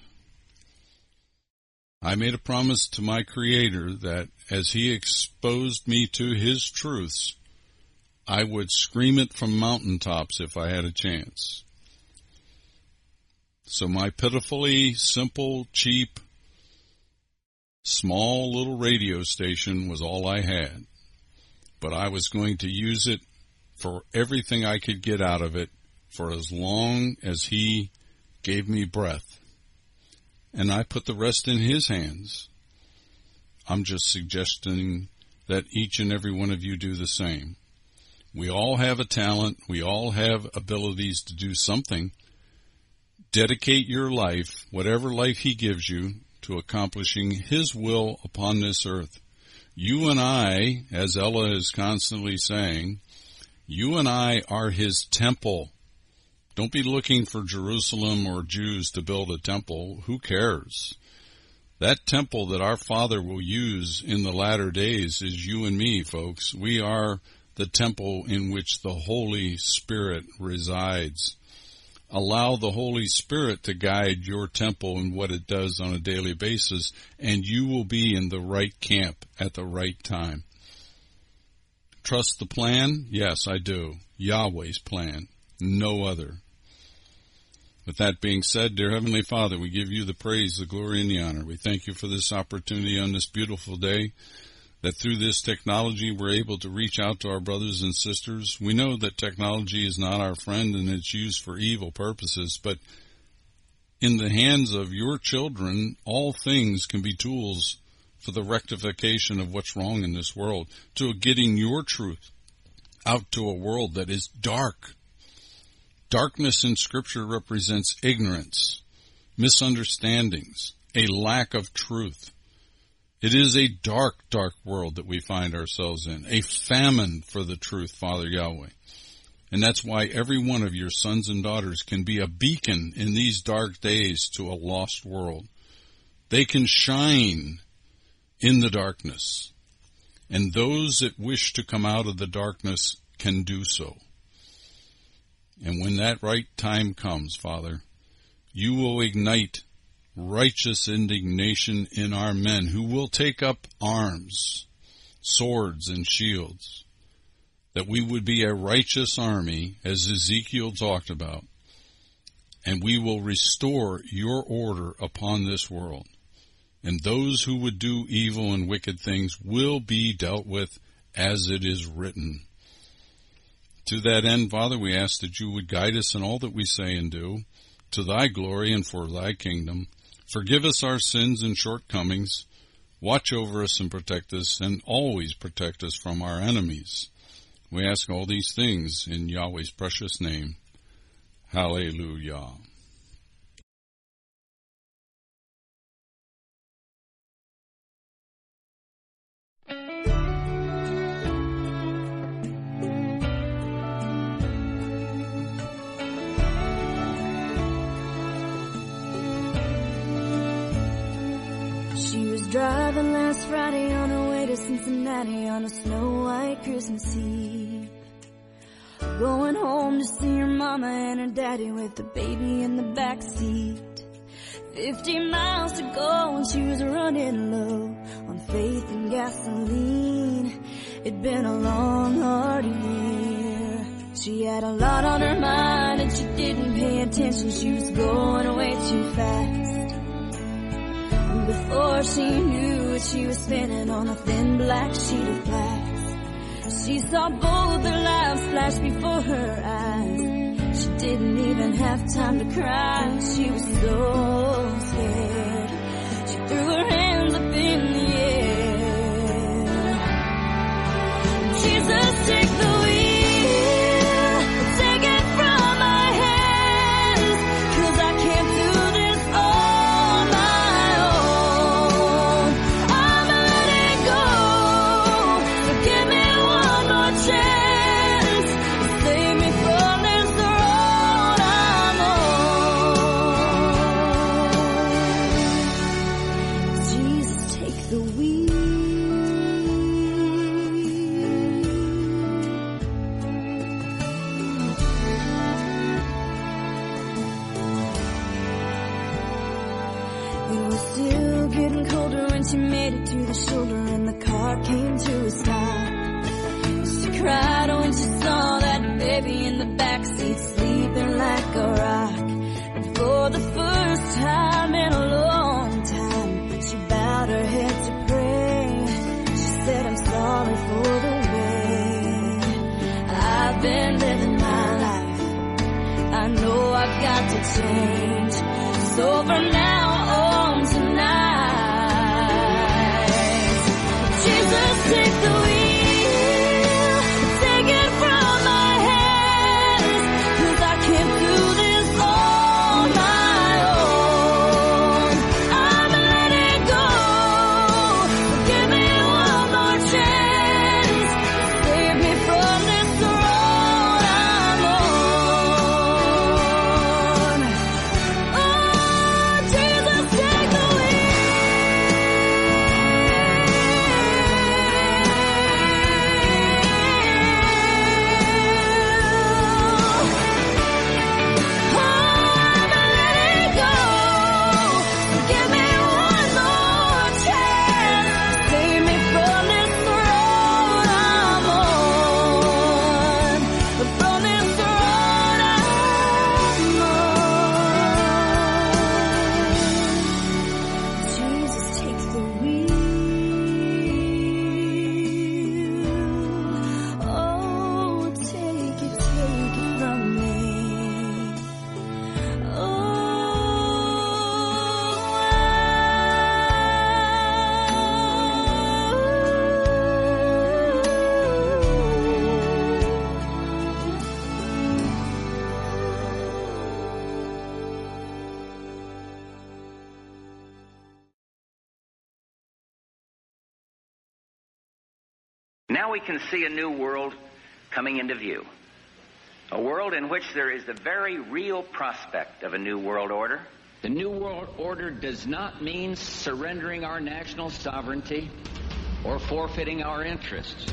D: I made a promise to my Creator that as He exposed me to His truths, I would scream it from mountaintops if I had a chance. So my pitifully simple, cheap, small little radio station was all I had. But I was going to use it for everything I could get out of it for as long as He gave me breath. And I put the rest in His hands. I'm just suggesting that each and every one of you do the same. We all have a talent. We all have abilities to do something. Dedicate your life, whatever life He gives you, to accomplishing His will upon this earth. You and I, as Ella is constantly saying, you and I are His temple. Don't be looking for Jerusalem or Jews to build a temple. Who cares? That temple that our Father will use in the latter days is you and me, folks. We are the temple in which the Holy Spirit resides. Allow the Holy Spirit to guide your temple in what it does on a daily basis, and you will be in the right camp at the right time. Trust the plan? Yes, I do. Yahweh's plan. No other. With that being said, dear Heavenly Father, we give you the praise, the glory, and the honor. We thank you for this opportunity on this beautiful day, that through this technology we're able to reach out to our brothers and sisters. We know that technology is not our friend and it's used for evil purposes, but in the hands of your children, all things can be tools for the rectification of what's wrong in this world, to getting your truth out to a world that is dark. Darkness in Scripture represents ignorance, misunderstandings, a lack of truth. It is a dark, dark world that we find ourselves in, a famine for the truth, Father Yahweh. And that's why every one of your sons and daughters can be a beacon in these dark days to a lost world. They can shine in the darkness, and those that wish to come out of the darkness can do so. And when that right time comes, Father, you will ignite righteous indignation in our men who will take up arms, swords, and shields, that we would be a righteous army, as Ezekiel talked about, and we will restore your order upon this world. And those who would do evil and wicked things will be dealt with as it is written. To that end, Father, we ask that you would guide us in all that we say and do, to thy glory and for thy kingdom. Forgive us our sins and shortcomings. Watch over us and protect us, and always protect us from our enemies. We ask all these things in Yahweh's precious name. Hallelujah.
F: Driving last Friday on her way to Cincinnati on a snow-white Christmas Eve. Going home to see her mama and her daddy with the baby in the back seat. 50 miles to go and she was running low on faith and gasoline. It'd been a long, hard year. She had a lot on her mind and she didn't pay attention. She was going way too fast. Before she knew it, she was spinning on a thin black sheet of glass. She saw both their lives flash before her eyes. She didn't even have time to cry. She was so scared. She threw her hands up in the air. Jesus, take the wheel, take it from my hands, 'cause I can't do this all my own. I'ma let it go, so give me one more chance to save me from this road I'm on. Jesus, take the wheel. It was still getting colder when she made it to the shoulder and the car came to a stop. She cried when she saw that baby in the backseat sleeping like a rock. And for the first time in a long time, she bowed her head to pray. She said, I'm sorry for the way I've been living my life. I know I've got to change. So from now on tonight, Jesus, take the wheel, take it from my hands, 'cause I can't do this on my own. I'ma let it go, give me one more chance, save me from this road I'm on.
G: Now we can see a new world coming into view. A world in which there is the very real prospect of a new world order.
H: The new world order does not mean surrendering our national sovereignty or forfeiting our interests.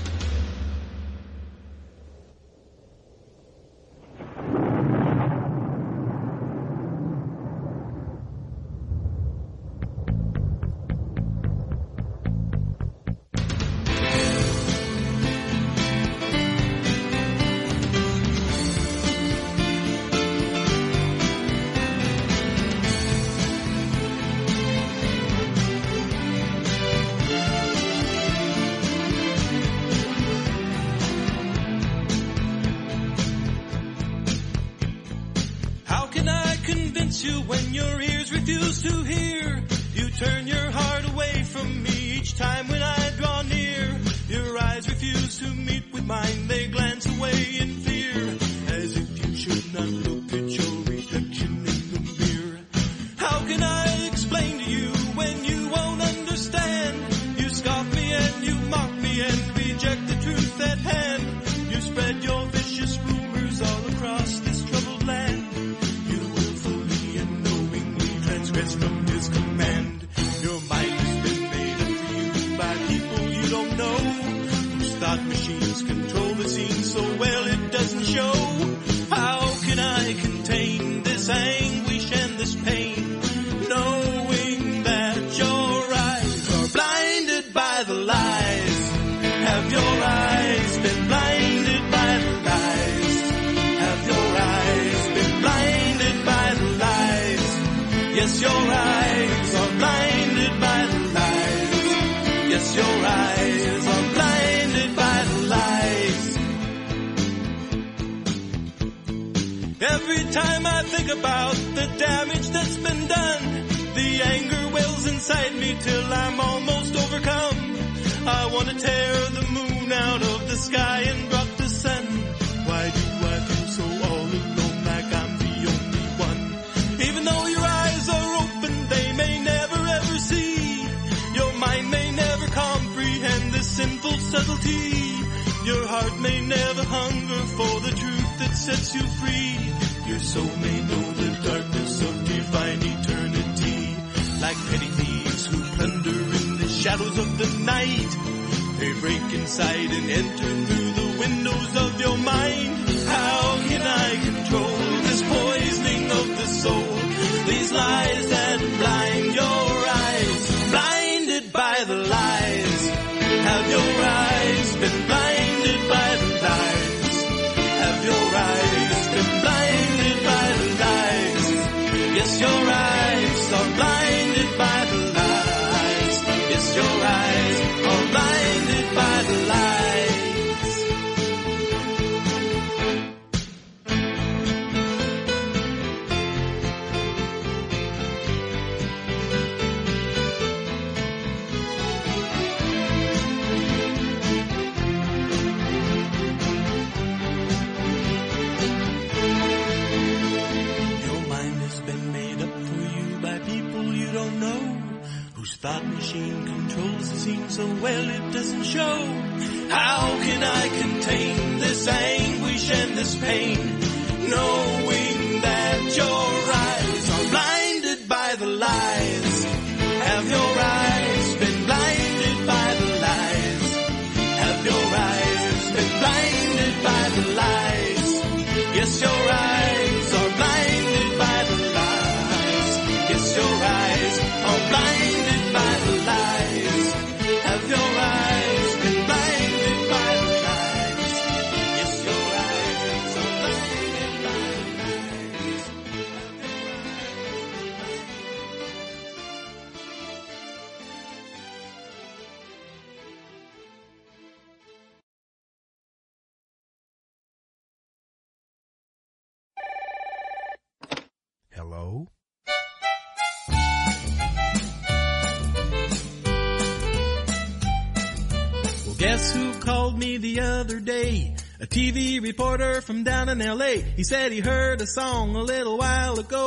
I: Hello?
E: Well, guess who called me the other day? A TV reporter from down in L.A. He said he heard a song a little while ago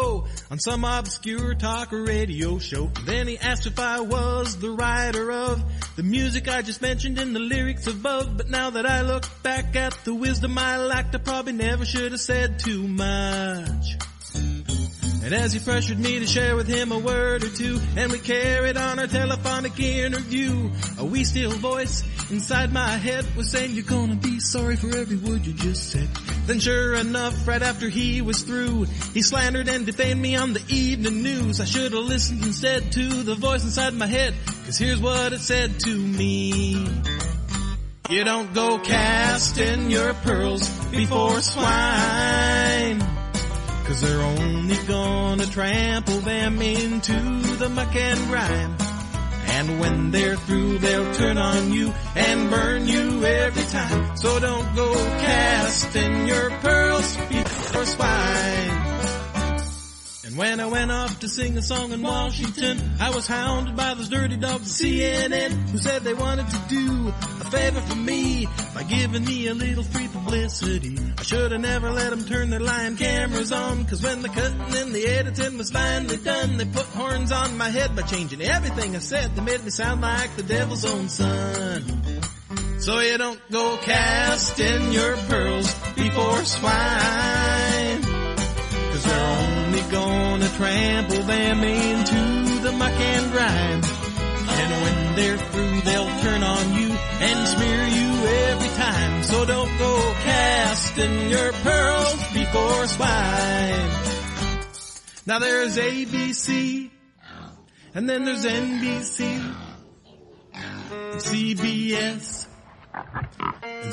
E: on some obscure talk or radio show. Then he asked if I was the writer of the music I just mentioned in the lyrics above. But now that I look back at the wisdom I lacked, I probably never should have said too much. And as he pressured me to share with him a word or two, and we carried on our telephonic interview, a wee still voice inside my head was saying, you're gonna be sorry for every word you just said. Then sure enough, right after he was through, he slandered and defamed me on the evening news. I should have listened instead to the voice inside my head, 'cause here's what it said to me. You don't go casting your pearls before swine, 'cause they're only gonna trample them into the muck and grime. And when they're through, they'll turn on you and burn you every time. So don't go casting your pearls before swine. And when I went off to sing a song in Washington, I was hounded by those dirty dogs at CNN, who said they wanted to do a favor for me by giving me a little free publicity. I should have never let them turn their lying cameras on, 'cause when the cutting and the editing was finally done, they put horns on my head by changing everything I said. They made me sound like the devil's own son. So you don't go casting your pearls before swine, 'cause they're only gonna trample them into the muck and grime. And when they're through, they'll turn on you and smear you every time. So don't go casting your pearls before swine. Now there's ABC, and then there's NBC, and CBS, and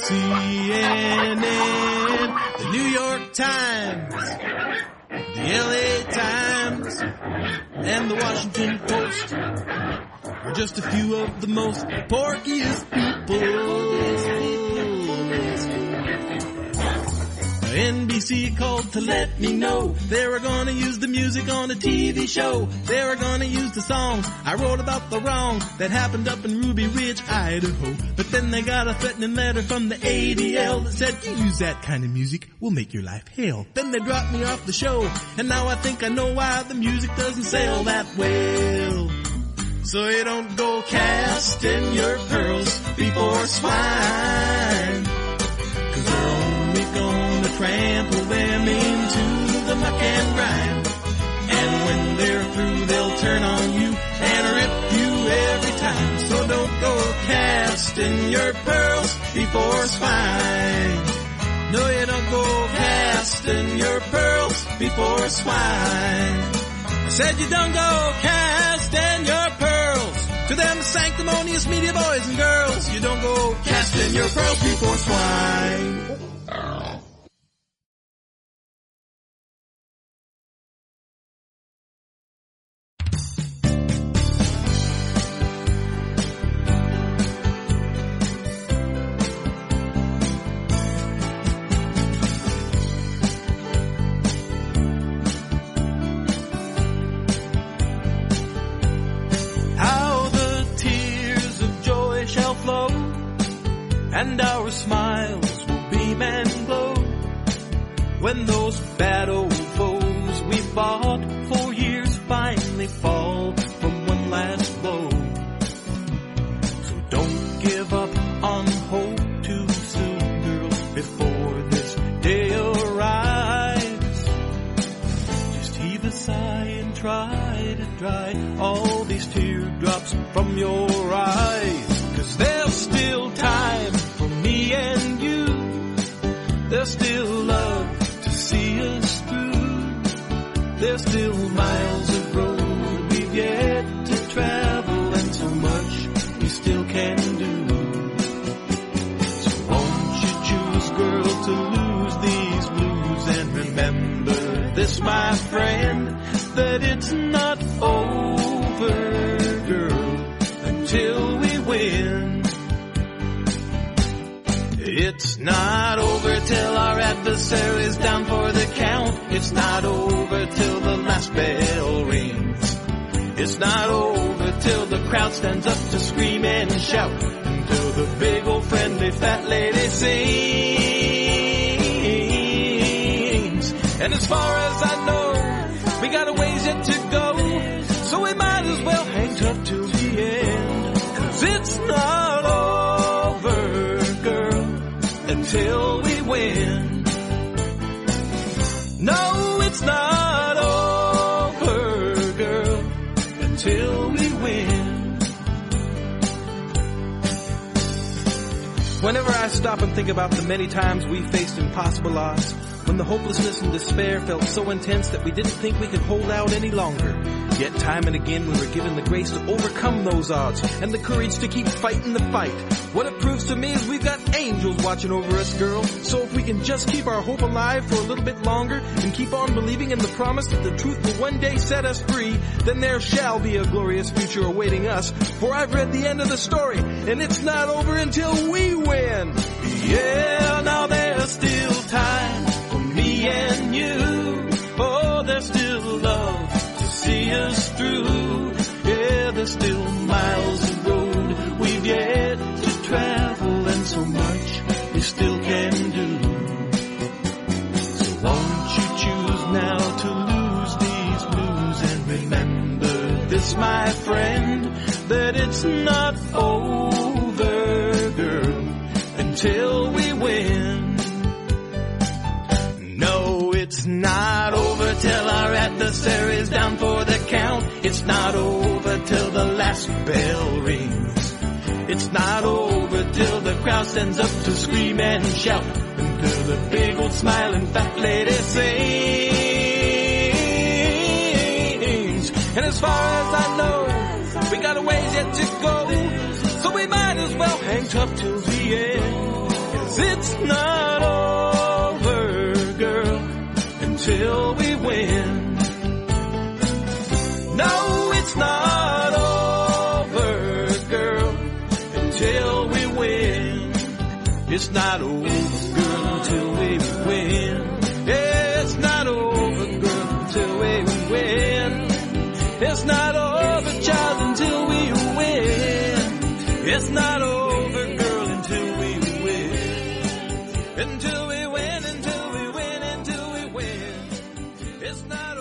E: CNN, the New York Times, the LA Times, and the Washington Post are just a few of the most porkiest people. NBC called to let me know they were gonna use the music on a TV show. They were gonna use the songs I wrote about the wrong that happened up in Ruby Ridge, Idaho. But then they got a threatening letter from the ADL that said, you use that kind of music, we'll make your life hell. Then they dropped me off the show, and now I think I know why the music doesn't sell that well. So you don't go casting your pearls before swine, 'cause they're only gonna trample them into the muck and grime. And when they're through, they'll turn on you and rip you every time. So don't go casting your pearls before swine. No, you don't go casting your pearls before swine. I said you don't go casting your pearls to them sanctimonious media boys and girls. You don't go casting your pearls before swine. And our smiles will beam and glow when those bad old foes we fought for years finally fall from one last blow. So don't give up on hope too soon, girl, before this day arrives. Just heave a sigh and try to dry all these teardrops from your eyes. 'Cause there's still time for me and you. There's still love to see us through. There's still miles of road we've yet to travel, and so much we still can do. So won't you choose, girl, to lose these blues, and remember this, my friend, that it's not over, girl, until we win. It's not over till our adversary's down for the count. It's not over till the last bell rings. It's not over till the crowd stands up to scream and shout, until the big old friendly fat lady sings. And as far as I know, we got a way Whenever I stop and think about the many times we faced impossible odds, when the hopelessness and despair felt so intense that we didn't think we could hold out any longer, yet time and again we were given the grace to overcome those odds and the courage to keep fighting the fight. What it proves to me is we've got angels watching over us, girl. So if we can just keep our hope alive for a little bit longer and keep on believing in the promise that the truth will one day set us free, then there shall be a glorious future awaiting us. For I've read the end of the story, and it's not over until we win. Yeah, now there's still time for me and you. Oh, there's still love to see us through. Yeah, there's still miles of road we've yet to travel, and so much we still can do. So won't you choose now to lose these blues, and remember this, my friend, that it's not over, girl, until we win. No, it's not over till our adversary's down for the count. It's not over till the last bell rings. It's not over till the crowd stands up to scream and shout, until the big old smiling fat lady sings. And as far as I know, we got a ways yet to go, so we might as well hang tough till the end. 'Cause it's not over, girl, until we win. No, it's not over, girl, until we win. It's not over, girl, until we win. Yeah, it's not over, girl, until we win. It's not over, child, until we win. It's not over, girl, until we win. Until we win, until we win, until we win. It's not over.